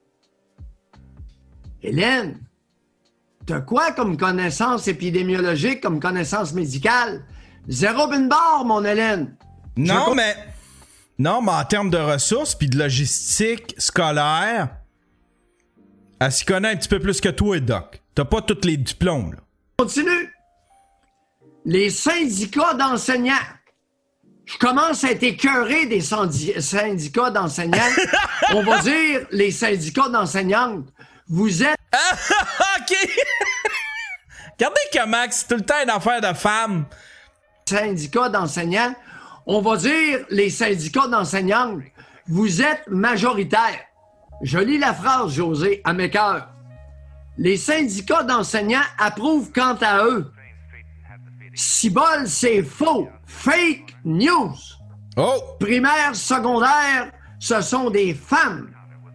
Hélène, t'as quoi comme connaissance épidémiologique, comme connaissance médicale? Zéro bin barre, mon Hélène. Non, Je... mais... Non, mais en termes de ressources puis de logistique scolaire, elle s'y connaît un petit peu plus que toi, Doc. T'as pas tous les diplômes, là. Continue. Les syndicats d'enseignants. Je commence à être écœuré des syndicats d'enseignants. On va dire les syndicats d'enseignantes. Vous êtes... OK! Regardez comment c'est tout le temps une affaire de femmes. Syndicats d'enseignants. On va dire les syndicats d'enseignantes. Vous êtes majoritaires. Je lis la phrase, José, à mes cœurs. Les syndicats d'enseignants approuvent quant à eux. Cibole, c'est faux. Fake news. Oh! Primaire, secondaire, ce sont des femmes.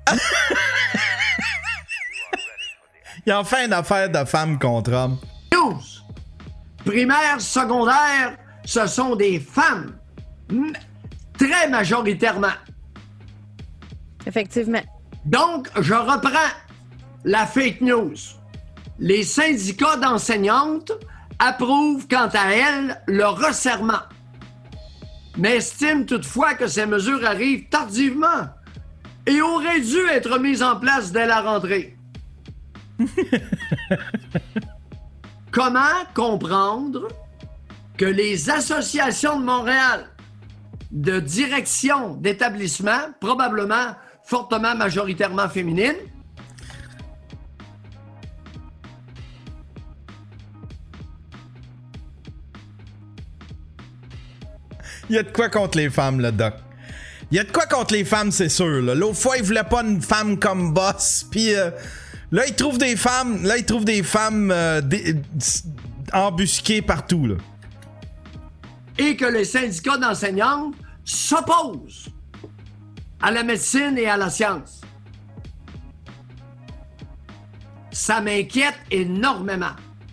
Il y a enfin une affaire de femmes contre hommes. News. Primaire, secondaire, ce sont des femmes. Très majoritairement. Effectivement. Donc, je reprends la fake news. Les syndicats d'enseignantes approuvent quant à elles le resserrement, mais estiment toutefois que ces mesures arrivent tardivement et auraient dû être mises en place dès la rentrée. Comment comprendre que les associations de Montréal de direction d'établissements, probablement fortement majoritairement féminines, Il y a de quoi contre les femmes, là, Doc. Il y a de quoi contre les femmes, c'est sûr. Là. L'autre fois, il voulait pas une femme comme boss. Puis euh, là, il trouve des femmes. Là, il trouve des femmes euh, des, embusquées partout. Là. Et que les syndicats d'enseignants s'opposent à la médecine et à la science. Ça m'inquiète énormément.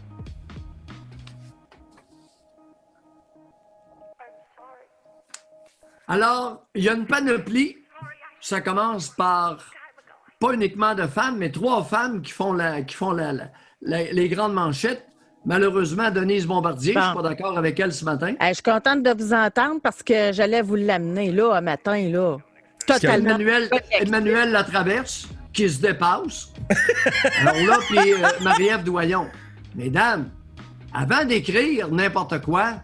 Alors, il y a une panoplie. Ça commence par pas uniquement de femmes, mais trois femmes qui font, la, qui font la, la, la, les grandes manchettes. Malheureusement, Denise Bombardier, bon. Je suis pas d'accord avec elle ce matin. Hey, je suis contente de vous entendre parce que j'allais vous l'amener là, un matin, là. Totalement. Emmanuel, Emmanuel Latraverse, qui se dépasse. Alors là, puis euh, Marie-Ève Doyon. Mesdames, avant d'écrire n'importe quoi,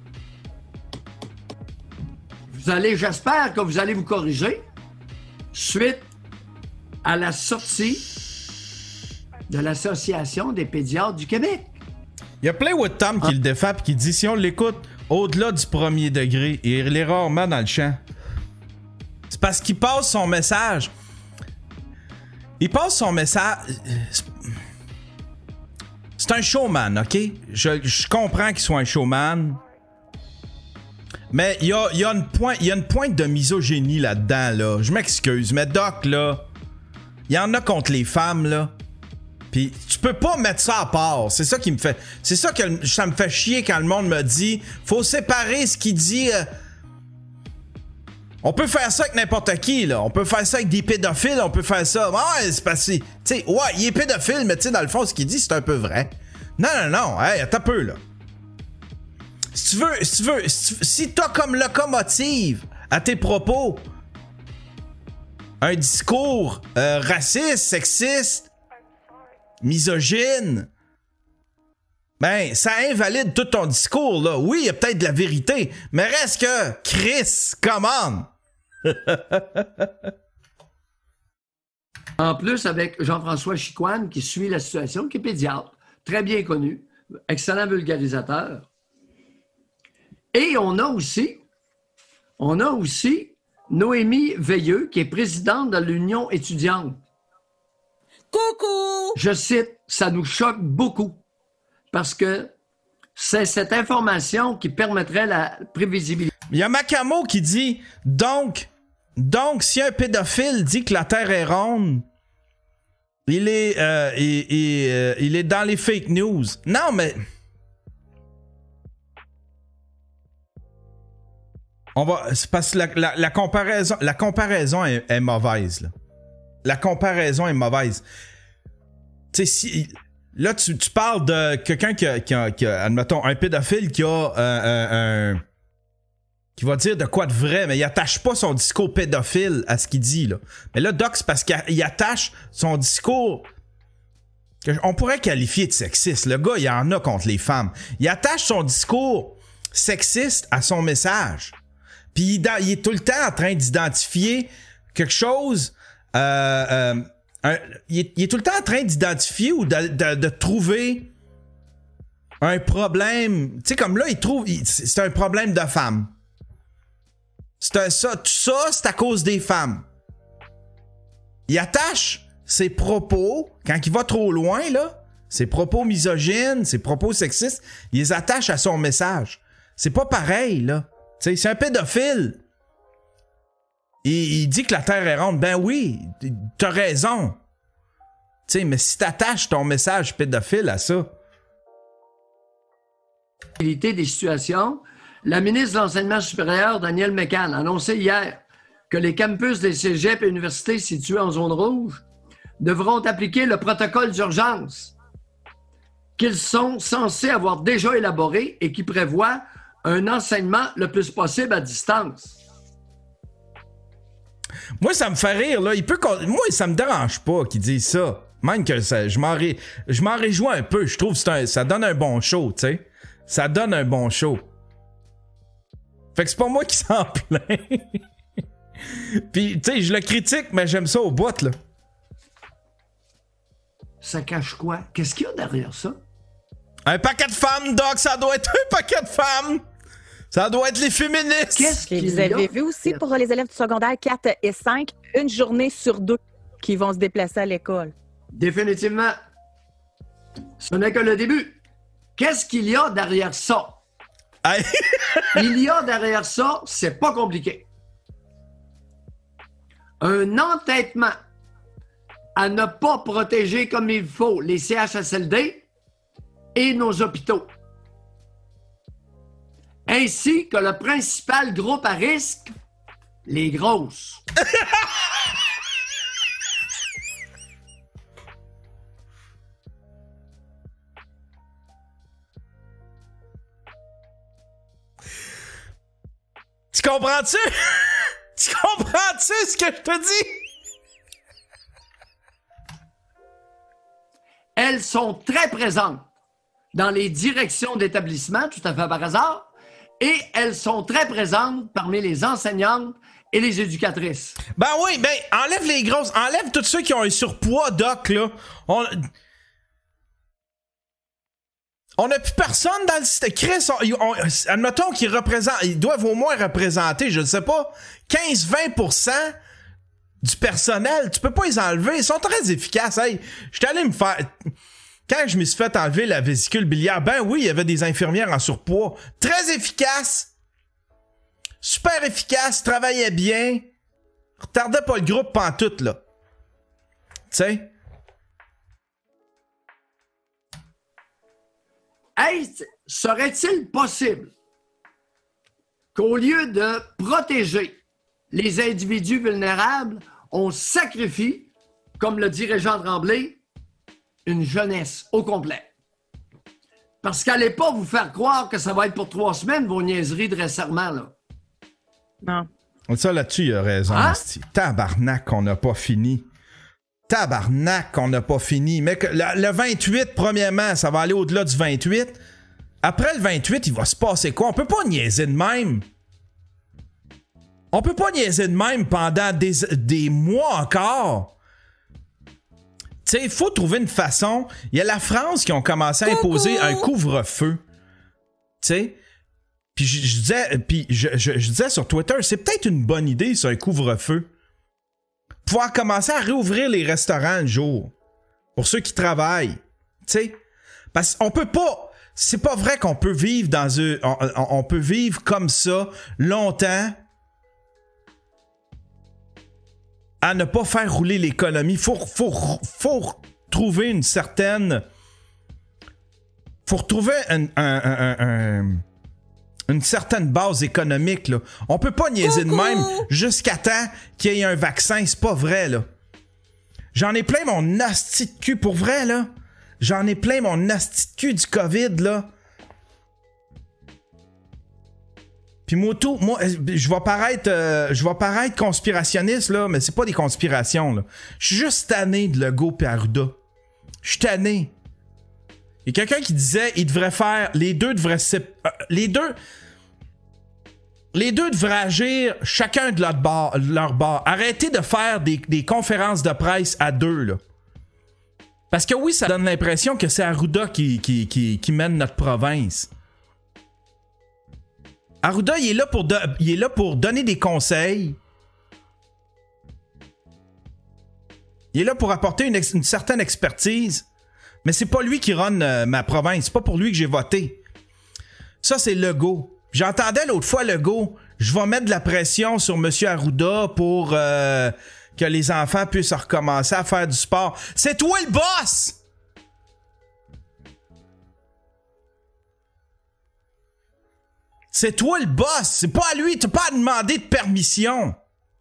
vous allez, j'espère que vous allez vous corriger suite à la sortie de l'Association des pédiatres du Québec. Il y a Playwood Tom qui ah. le défend et qui dit si on l'écoute au-delà du premier degré, il est rarement dans le champ. C'est parce qu'il passe son message. Il passe son message. C'est un showman, OK? Je, je comprends qu'il soit un showman. Mais il y a, y, a y a une pointe de misogynie là-dedans, là. Je m'excuse, mais Doc, là, il y en a contre les femmes, là. Puis tu peux pas mettre ça à part. C'est ça qui me fait... C'est ça que ça me fait chier quand le monde me dit faut séparer ce qui dit... Euh, on peut faire ça avec n'importe qui, là. On peut faire ça avec des pédophiles, on peut faire ça... Ouais, c'est passé. Tu sais, ouais, il est pédophile, mais tu sais, dans le fond, ce qu'il dit, c'est un peu vrai. Non, non, non, hey, attends un peu, là. Si tu veux, si tu veux, si, tu, si t'as comme locomotive à tes propos un discours euh, raciste, sexiste, misogyne, ben, ça invalide tout ton discours, là. Oui, il y a peut-être de la vérité, mais reste que, Chris, come on! En plus, avec Jean-François Chicoine, qui suit la situation, qui est pédiatre, très bien connu, excellent vulgarisateur. Et on a aussi, on a aussi Noémie Veilleux, qui est présidente de l'Union étudiante. Coucou! Je cite, ça nous choque beaucoup parce que c'est cette information qui permettrait la prévisibilité. Il y a Macamo qui dit, donc, donc, si un pédophile dit que la Terre est ronde, il est, euh, il, il, euh, il est dans les fake news. Non, mais... On va, c'est parce que la, la, la comparaison, la comparaison est, est mauvaise. Là. La comparaison est mauvaise. Tu sais, si... Là, tu, tu parles de quelqu'un qui a, qui, a, qui a, admettons, un pédophile qui a euh, un, un... qui va dire de quoi de vrai, mais il attache pas son discours pédophile à ce qu'il dit, là. Mais là, Doc, c'est parce qu'il attache son discours... On pourrait qualifier de sexiste. Le gars, il en a contre les femmes. Il attache son discours sexiste à son message. Puis il, il est tout le temps en train d'identifier quelque chose... Euh, euh, un, il, est, il est tout le temps en train d'identifier ou de, de, de trouver un problème. Tu sais, comme là, il trouve... Il, c'est un problème de femmes. C'est un, ça, tout ça, c'est à cause des femmes. Il attache ses propos, quand il va trop loin, là, ses propos misogynes, ses propos sexistes, il les attache à son message. C'est pas pareil, là. Tu sais, c'est un pédophile. Il, il dit que la Terre est ronde. Ben oui, t'as raison. Tu sais, mais si t'attaches ton message pédophile à ça... Des situations, la ministre de l'Enseignement supérieur, Danielle Mécan, a annoncé hier que les campus des cégeps et universités situés en zone rouge devront appliquer le protocole d'urgence qu'ils sont censés avoir déjà élaboré et qui prévoit un enseignement le plus possible à distance. Moi, ça me fait rire, là. Il peut... Moi, ça me dérange pas qu'il dise ça. Même que ça, je m'en ré... je m'en réjouis un peu. Je trouve que c'est un... ça donne un bon show, tu sais. Ça donne un bon show. Fait que c'est pas moi qui s'en plains. Puis, tu sais, je le critique, mais j'aime ça au bout, là. Ça cache quoi? Qu'est-ce qu'il y a derrière ça? Un paquet de femmes, Doc, ça doit être un paquet de femmes! Ça doit être les féministes! Qu'est-ce Et qu'il vous y a? avez vu aussi pour les élèves du secondaire quatre et cinq, une journée sur deux qui vont se déplacer à l'école. Définitivement. Ce n'est que le début. Qu'est-ce qu'il y a derrière ça? Il y a derrière ça, c'est pas compliqué. Un entêtement à ne pas protéger comme il faut les C H S L D et nos hôpitaux, ainsi que le principal groupe à risque, les grosses. Tu comprends-tu? Tu comprends-tu ce que je te dis? Elles sont très présentes dans les directions d'établissement, tout à fait par hasard, et elles sont très présentes parmi les enseignantes et les éducatrices. Ben oui, ben enlève les grosses, enlève tous ceux qui ont un surpoids, Doc, là. On... On n'a plus personne dans le système. Chris, on, on, admettons qu'ils représentent, ils doivent au moins représenter, je ne sais pas, quinze à vingt pour cent du personnel. Tu peux pas les enlever. Ils sont très efficaces. Hey, j'étais allé me faire... Quand je me suis fait enlever la vésicule biliaire, ben oui, il y avait des infirmières en surpoids. Très efficaces. Super efficaces. Travaillaient bien. Retardait pas le groupe pantoute, là. Tu sais? Hey, serait-il possible qu'au lieu de protéger les individus vulnérables, on sacrifie, comme le dirait Jean Tremblay, une jeunesse au complet? Parce qu'allez pas vous faire croire que ça va être pour trois semaines, vos niaiseries de resserrement, là. Non. Ça, là-dessus, il a raison. Hein? Tabarnak, on n'a pas fini. Tabarnak, on n'a pas fini. Mais que le, le vingt-huit, premièrement, ça va aller au-delà du vingt-huit. Après le vingt-huit, il va se passer quoi? On peut pas niaiser de même. On peut pas niaiser de même pendant des, des mois encore. Tu sais, il faut trouver une façon. Il y a la France qui ont commencé à imposer un couvre-feu. Tu sais? Puis je, je disais, puis je, je, je disais sur Twitter, c'est peut-être une bonne idée, ça, un couvre-feu. Pouvoir commencer à réouvrir les restaurants le jour. Pour ceux qui travaillent. Tu sais? Parce qu'on peut pas... C'est pas vrai qu'on peut vivre dans un... On, on peut vivre comme ça longtemps à ne pas faire rouler l'économie. Faut, faut, faut trouver une certaine... Faut retrouver un, un, un, un, une certaine base économique, là. On peut pas niaiser Coucou. de même jusqu'à temps qu'il y ait un vaccin. C'est pas vrai, là. J'en ai plein mon asti de cul, pour vrai, là. J'en ai plein mon asti de cul du COVID, là. Puis moi, tout, moi, je vais paraître, euh, je vais paraître conspirationniste, là, mais c'est pas des conspirations, là. Je suis juste tanné de Legault et Arruda. Je suis tanné. Il y a quelqu'un qui disait, il devrait faire, les deux devraient, euh, les deux, les deux devraient agir chacun de leur bord, leur bord. Arrêtez de faire des, des conférences de presse à deux, là. Parce que oui, ça donne l'impression que c'est Arruda qui, qui, qui, qui mène notre province. Arruda, il est là pour, de, il est là pour donner des conseils. Il est là pour apporter une, ex, une certaine expertise. Mais c'est pas lui qui run euh, ma province. C'est pas pour lui que j'ai voté. Ça, c'est Legault. J'entendais l'autre fois Legault. Je vais mettre de la pression sur M. Arruda pour... Euh, que les enfants puissent recommencer à faire du sport. C'est toi le boss! C'est toi le boss! C'est pas à lui, t'as pas à demander de permission.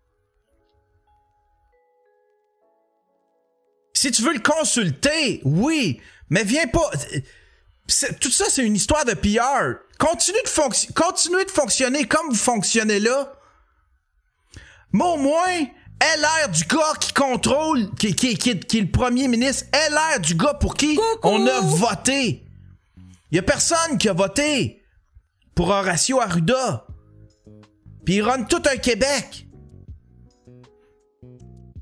Si tu veux le consulter, oui, mais viens pas... C'est, tout ça, c'est une histoire de P R. Continue de fonc- continuez de fonctionner comme vous fonctionnez là. Mais au moins... Elle l'air du gars qui contrôle, qui, qui, qui, qui est le premier ministre. Elle l'air du gars pour qui Coucou. on a voté. Il y a personne qui a voté pour Horacio Arruda. Puis il run tout un Québec.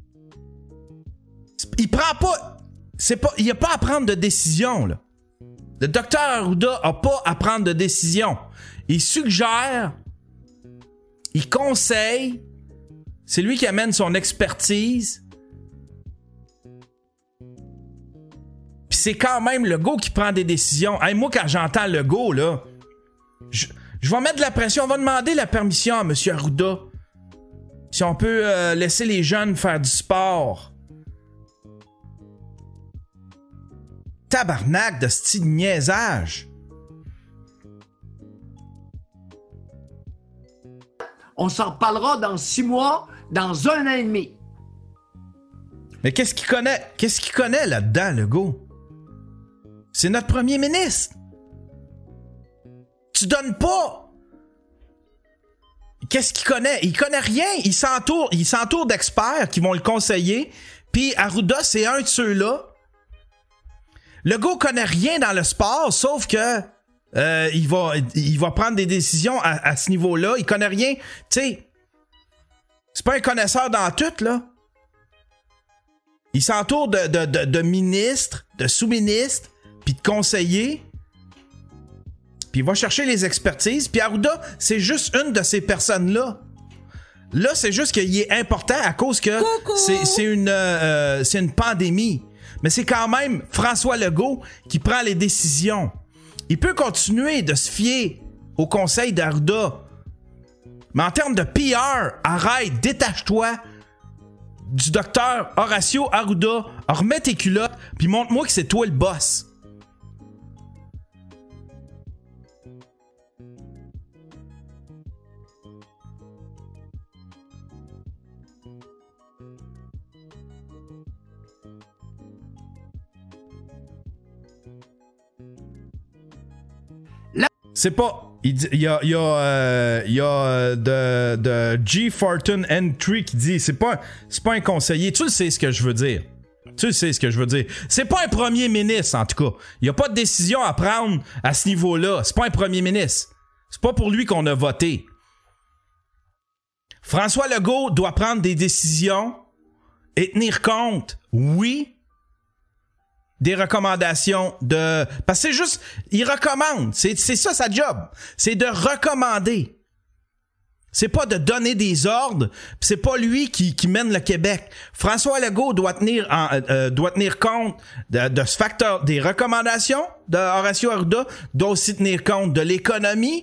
Il prend pas... C'est pas... Il n'y a pas à prendre de décision, là. Le docteur Arruda n'a pas à prendre de décision. Il suggère, il conseille, c'est lui qui amène son expertise. Puis c'est quand même Legault qui prend des décisions. Hey, moi, quand j'entends Legault, là, je, je vais mettre de la pression. On va demander la permission à M. Arruda. Si on peut euh, laisser les jeunes faire du sport. Tabarnak de style niaisage. On s'en reparlera dans six mois, dans un an et demi. Mais qu'est-ce qu'il connaît? Qu'est-ce qu'il connaît là-dedans, Legault? C'est notre premier ministre. Tu donnes pas. Qu'est-ce qu'il connaît? Il connaît rien. Il s'entoure, il s'entoure d'experts qui vont le conseiller. Puis Arruda, c'est un de ceux-là. Legault connaît rien dans le sport, sauf que euh, il va, il va prendre des décisions à, à ce niveau-là. Il connaît rien. Tu sais, c'est pas un connaisseur dans tout, là. Il s'entoure de, de, de, de ministres, de sous-ministres, puis de conseillers. Puis il va chercher les expertises. Puis Arruda, c'est juste une de ces personnes-là. Là, c'est juste qu'il est important à cause que c'est, c'est, une, euh, c'est une pandémie. Mais c'est quand même François Legault qui prend les décisions. Il peut continuer de se fier au conseil d'Arruda. Mais en termes de P R, arrête, détache-toi du docteur Horacio Arruda. Remets tes culottes, puis montre-moi que c'est toi le boss. C'est pas. Il y a, il y a, euh, il y a euh, de, de G. Fortune Entry qui dit c'est pas, c'est pas un conseiller. Tu le sais ce que je veux dire. Tu le sais ce que je veux dire. C'est pas un premier ministre, en tout cas. Il y a pas de décision à prendre à ce niveau-là. C'est pas un premier ministre. C'est pas pour lui qu'on a voté. François Legault doit prendre des décisions et tenir compte, oui, des recommandations de... Parce que c'est juste... Il recommande. C'est, c'est ça sa job. C'est de recommander. C'est pas de donner des ordres. C'est pas lui qui, qui mène le Québec. François Legault doit tenir, en, euh, doit tenir compte de, de ce facteur des recommandations de Horacio Arruda. Doit aussi tenir compte de l'économie.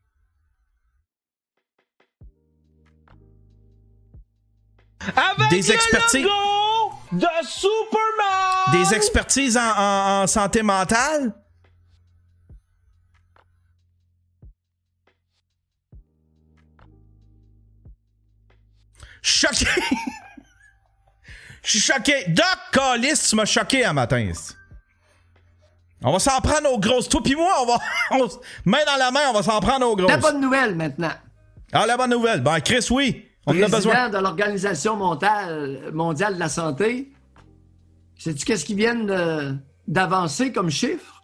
Avec des expertises. De Superman! Des expertises en, en, en santé mentale? Choqué! Je suis choqué. Doc Callis, tu m'as choqué un matin. On va s'en prendre aux grosses. Toi pis moi, on va. On, main dans la main, on va s'en prendre aux grosses. La bonne nouvelle maintenant. Ah, la bonne nouvelle. Ben, Chris, oui. On Président a besoin. de l'Organisation mondiale, mondiale de la santé, sais-tu qu'est-ce qu'ils viennent de, d'avancer comme chiffre?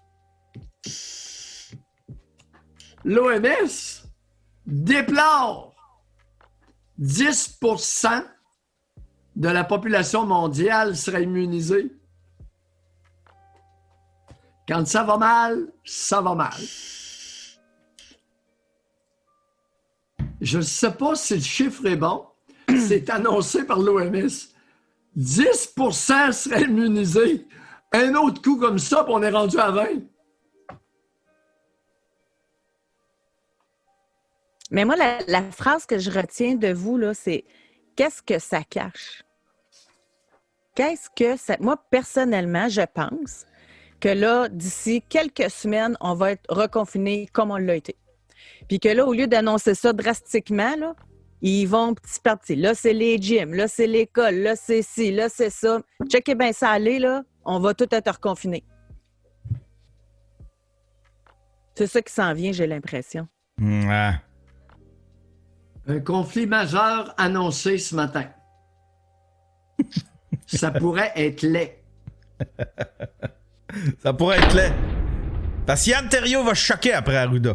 L'O M S déplore dix pour cent de la population mondiale serait immunisée. Quand ça va mal, ça va mal. Je ne sais pas si le chiffre est bon. C'est annoncé par l'O M S. dix pour cent seraient immunisés. Un autre coup comme ça, puis on est rendu à vingt. Mais moi, la, la phrase que je retiens de vous, là, c'est « Qu'est-ce que ça cache? » Qu'est-ce que ça... Moi, personnellement, je pense que là, d'ici quelques semaines, on va être reconfinés comme on l'a été. Puis que là, au lieu d'annoncer ça drastiquement, là, ils vont petit par petit. Là, c'est les gyms, là, c'est l'école, là, c'est ci, là, c'est ça. Checkez bien ça aller, là, on va tout être reconfinés. C'est ça qui s'en vient, j'ai l'impression. Ouais. Un conflit majeur annoncé ce matin. Ça pourrait être laid. Ça pourrait être laid. Parce que Yann Terriot va choquer après Arruda.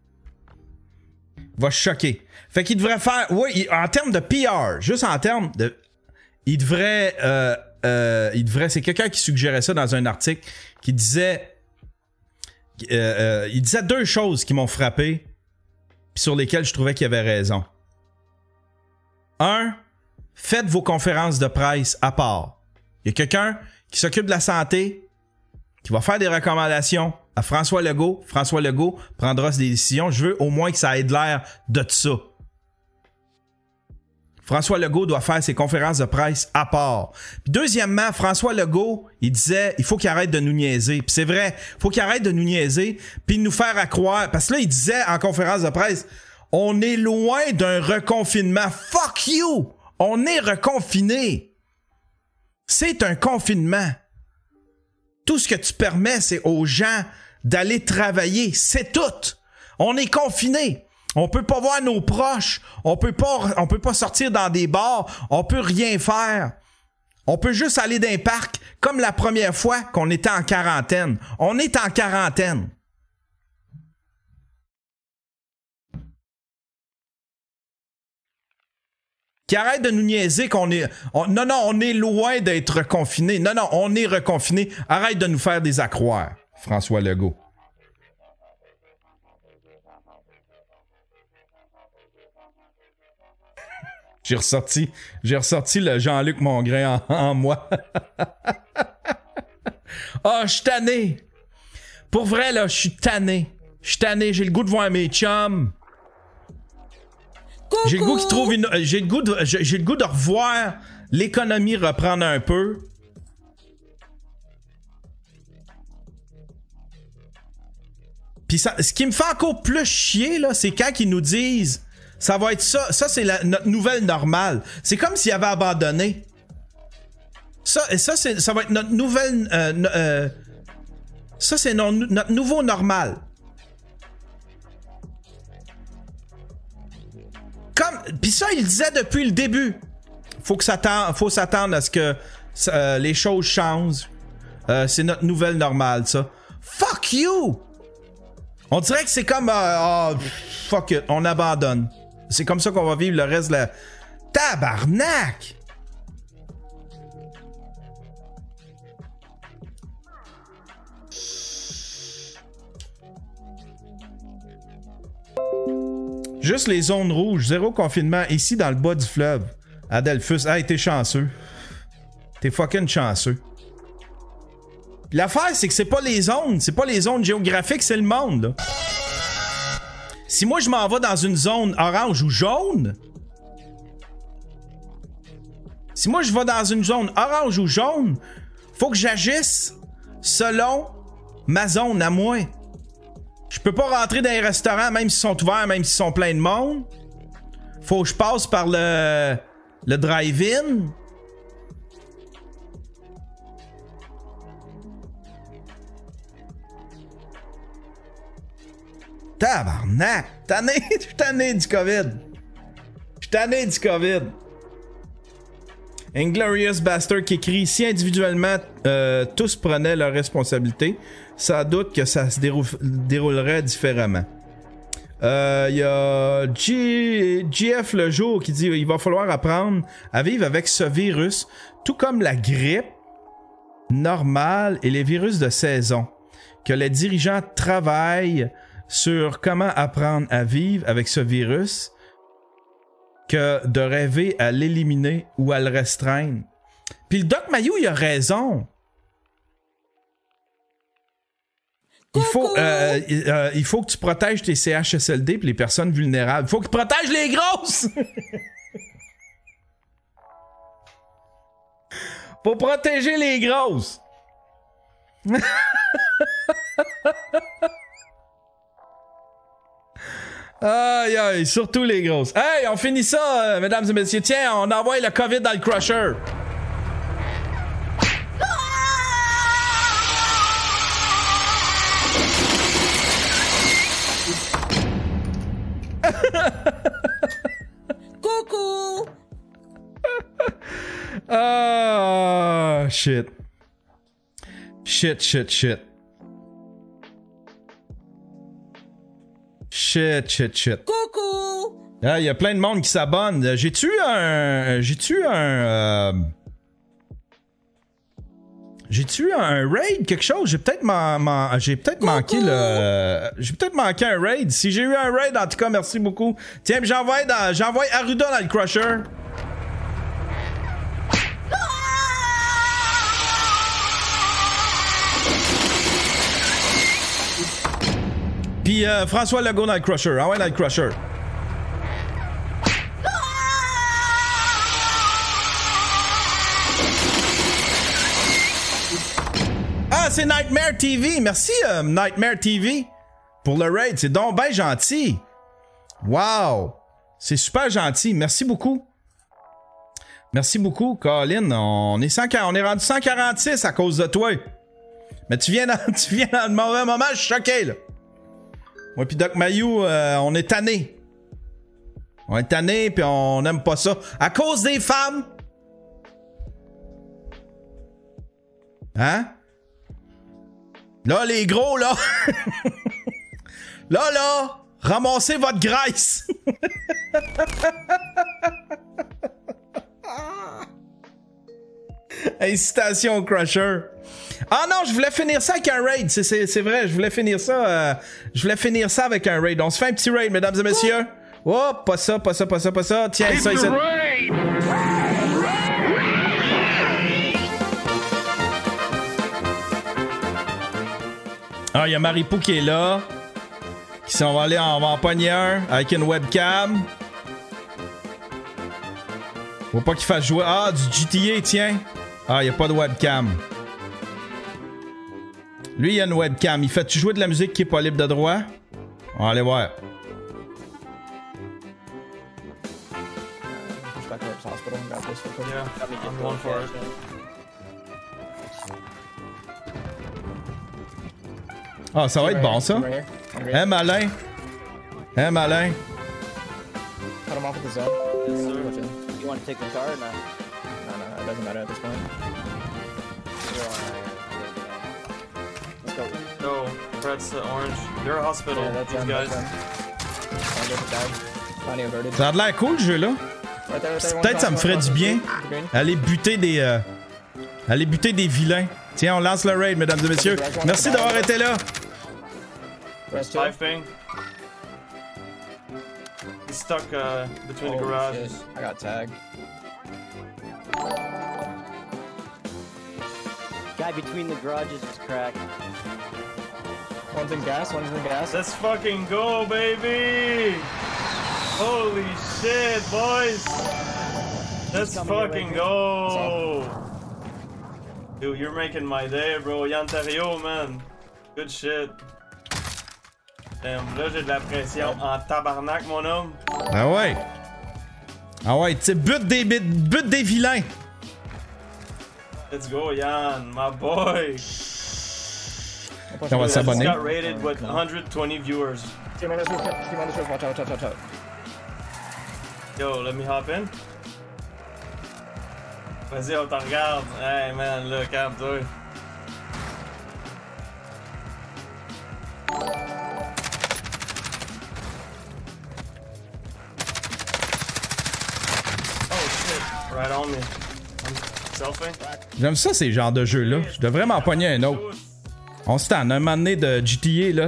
Va choquer. Fait qu'il devrait faire... Oui, il, en termes de P R, juste en termes de... Il devrait... Euh, euh, il devrait... C'est quelqu'un qui suggérait ça dans un article qui disait... Euh, euh, il disait deux choses qui m'ont frappé, puis sur lesquelles je trouvais qu'il avait raison. Un, faites vos conférences de presse à part. Il y a quelqu'un qui s'occupe de la santé, qui va faire des recommandations à François Legault. François Legault prendra des décisions. Je veux au moins que ça ait de l'air de tout ça. François Legault doit faire ses conférences de presse à part. Puis deuxièmement, François Legault, il disait, il faut qu'il arrête de nous niaiser. Puis c'est vrai, il faut qu'il arrête de nous niaiser, puis de nous faire à croire. Parce que là, il disait en conférence de presse, on est loin d'un reconfinement. Fuck you! On est reconfiné. C'est un confinement. Tout ce que tu permets, c'est aux gens d'aller travailler. C'est tout. On est confiné. On peut pas voir nos proches. On peut pas, on peut pas sortir dans des bars. On peut rien faire. On peut juste aller dans un parc comme la première fois qu'on était en quarantaine. On est en quarantaine. Qui arrête de nous niaiser qu'on est... On, non, non, on est loin d'être reconfiné. Non, non, on est reconfiné. Arrête de nous faire des accroires, François Legault. J'ai ressorti, j'ai ressorti le Jean-Luc Mongrain en, en moi. Ah, oh, je suis tanné. Pour vrai, là, je suis tanné. Je suis tanné, j'ai le goût de voir mes chums. Coucou. J'ai le goût qu'ils trouvent une... J'ai le goût de, j'ai le goût de revoir l'économie reprendre un peu. Puis ça, ce qui me fait encore plus chier, là, c'est quand ils nous disent... Ça va être ça. Ça, c'est la, notre nouvelle normale. C'est comme s'ils avaient abandonné. Ça, ça, c'est, ça va être notre nouvelle... Euh, euh, ça, c'est no, notre nouveau normal. Comme... Puis ça, il disait depuis le début. Faut que s'attendre, faut s'attendre à ce que euh, les choses changent. Euh, c'est notre nouvelle normale, ça. Fuck you! On dirait que c'est comme... Euh, oh, fuck it, on abandonne. C'est comme ça qu'on va vivre le reste de la... Tabarnak! Juste les zones rouges, zéro confinement, ici dans le bas du fleuve. Adelphus, hey, t'es chanceux. T'es fucking chanceux. L'affaire, c'est que c'est pas les zones, c'est pas les zones géographiques, c'est le monde, là. Si moi je m'en vais dans une zone orange ou jaune, si moi je vais dans une zone orange ou jaune, faut que j'agisse selon ma zone à moi. Je peux pas rentrer dans les restaurants même s'ils sont ouverts, même s'ils sont pleins de monde. Faut que je passe par le, le drive-in. Tabarnak! Tanné! Je suis tanné du COVID! Je suis tanné du COVID! Inglorious Bastard qui écrit: si individuellement euh, tous prenaient leurs responsabilités, sans doute que ça se dérou- déroulerait différemment. Il euh, y a G- GF le jour qui dit: il va falloir apprendre à vivre avec ce virus, tout comme la grippe normale et les virus de saison. Que les dirigeants travaillent sur comment apprendre à vivre avec ce virus que de rêver à l'éliminer ou à le restreindre. Puis le Doc Mayou, il a raison. Il faut, euh, euh, il faut que tu protèges tes C H S L D et les personnes vulnérables. Il faut que tu protèges les grosses! Pour protéger les grosses! Aïe aïe, surtout les grosses. Hey, on finit ça, euh, mesdames et messieurs. Tiens, on envoie le COVID dans le crusher. Coucou! Ah, shit. Shit, shit, shit. Shit, shit, shit. Coucou! Ah, il y a plein de monde qui s'abonne. J'ai-tu un... J'ai-tu un... Euh... J'ai-tu eu un raid, quelque chose? J'ai peut-être man- man- j'ai peut-être manqué le... J'ai peut-être manqué un raid. Si j'ai eu un raid, en tout cas, merci beaucoup. Tiens, puis j'envoie dans... j'envoie Arruda dans le Crusher. Puis euh, François Legault dans le Crusher. Ah ouais, dans le Crusher. Ah, c'est Nightmare T V. Merci, euh, Nightmare T V, pour le raid. C'est donc bien gentil. Wow. C'est super gentil. Merci beaucoup. Merci beaucoup, Colin. On est, cent, on est rendu cent quarante-six à cause de toi. Mais tu viens dans, tu viens dans le mauvais moment. Je suis choqué, là. Moi pis Doc Mayou, euh, on est tannés. On est tannés, puis on n'aime pas ça. À cause des femmes. Hein? Là, les gros, là. Là, là, ramassez votre graisse. Incitation au Crusher. Ah non, je voulais finir ça avec un raid. C'est, c'est, c'est vrai, je voulais finir ça. Euh, je voulais finir ça avec un raid. On se fait un petit raid, mesdames et messieurs. Oh, pas ça, pas ça, pas ça, pas ça. Tiens, ça, ça. Ah, il y a Maripou qui est là. Qui s'en va aller, on va en pogner un avec une webcam. Faut pas qu'il fasse jouer. Ah, du G T A, tiens. Ah, il n'y a pas de webcam. Lui, il a une webcam. Il fait-tu jouer de la musique qui est pas libre de droit? On va aller voir. Ah, ça va être bon, ça. Hein, malin? Hein, malin? Cut him off with the zone. Yes, sir. You want to take the car or not? No, no, it doesn't matter at this point. Let's go. No, Brett's uh, orange. They're a hospital, Yeah, that's these them, guys. that's them. I'll get the bag. Plenty averted. Ça a l'air cool, le jeu-là. Right there, right there, Peut-être one ça me cross, ferait one du cross. bien. Green. Aller buter des... Euh, aller buter des vilains. Tiens, on lance le raid, mesdames et messieurs. Merci d'avoir été là. Five ping. He's stuck uh, between Oh, the garage. shit. I got tagged. Guy between the garages is cracked. One's in gas, one's in gas. Let's fucking go, baby! Holy shit, boys! Let's fucking go! Dude, you're making my day, bro. Yantario, man. Good shit. Damn, là, j'ai de la pression en tabarnak, mon homme. Ah ouais. Ah ouais, tu sais, bute des, bute des vilains. Let's go, Yann, my boy. On va s'abonner. Got rated with one hundred twenty viewers. Team on this roof, team on this roof, watch out, watch out, watch out. Yo, let me hop in. Vas-y, on te regarde. Hey man, là, calme-toi. Oh shit, right on me. I'm selfing. J'aime ça, ces genres de jeux-là. Je devrais m'en pogner un autre. On se tente un moment donné de G T A, là.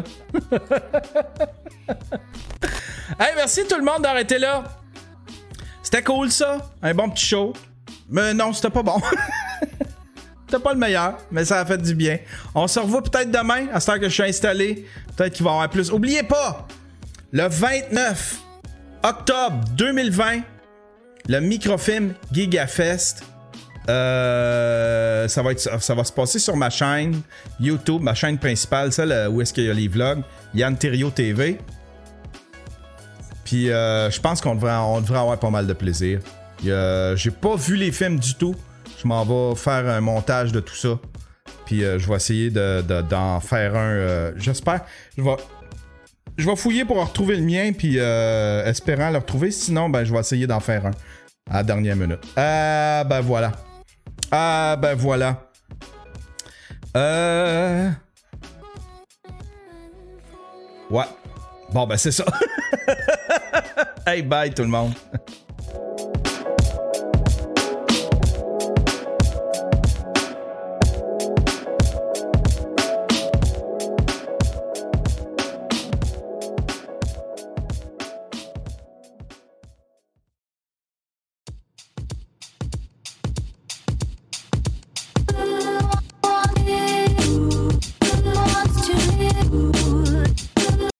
Hey, merci tout le monde d'avoir été là. C'était cool, ça. Un bon petit show. Mais non, c'était pas bon. C'était pas le meilleur, mais ça a fait du bien. On se revoit peut-être demain, à ce temps que je suis installé. Peut-être qu'il va y avoir plus. Oubliez pas, le vingt-neuf octobre deux mille vingt, le Microfilm Gigafest. Euh, ça va être, ça va se passer sur ma chaîne YouTube, ma chaîne principale, celle où est-ce qu'il y a les vlogs, Yann Thériault T V. Puis euh, je pense qu'on devrait, on devrait avoir pas mal de plaisir. Euh, j'ai pas vu les films du tout. Je m'en vais faire un montage de tout ça. Puis euh, je vais essayer de, de, d'en faire un. Euh, j'espère. Je vais, je vais fouiller pour retrouver le mien. Puis euh, espérant le retrouver. Sinon, ben, je vais essayer d'en faire un à la dernière minute. Ah, ben voilà. Ah, ben voilà. Euh. Ouais. Bon, ben c'est ça. Hey, bye tout le monde.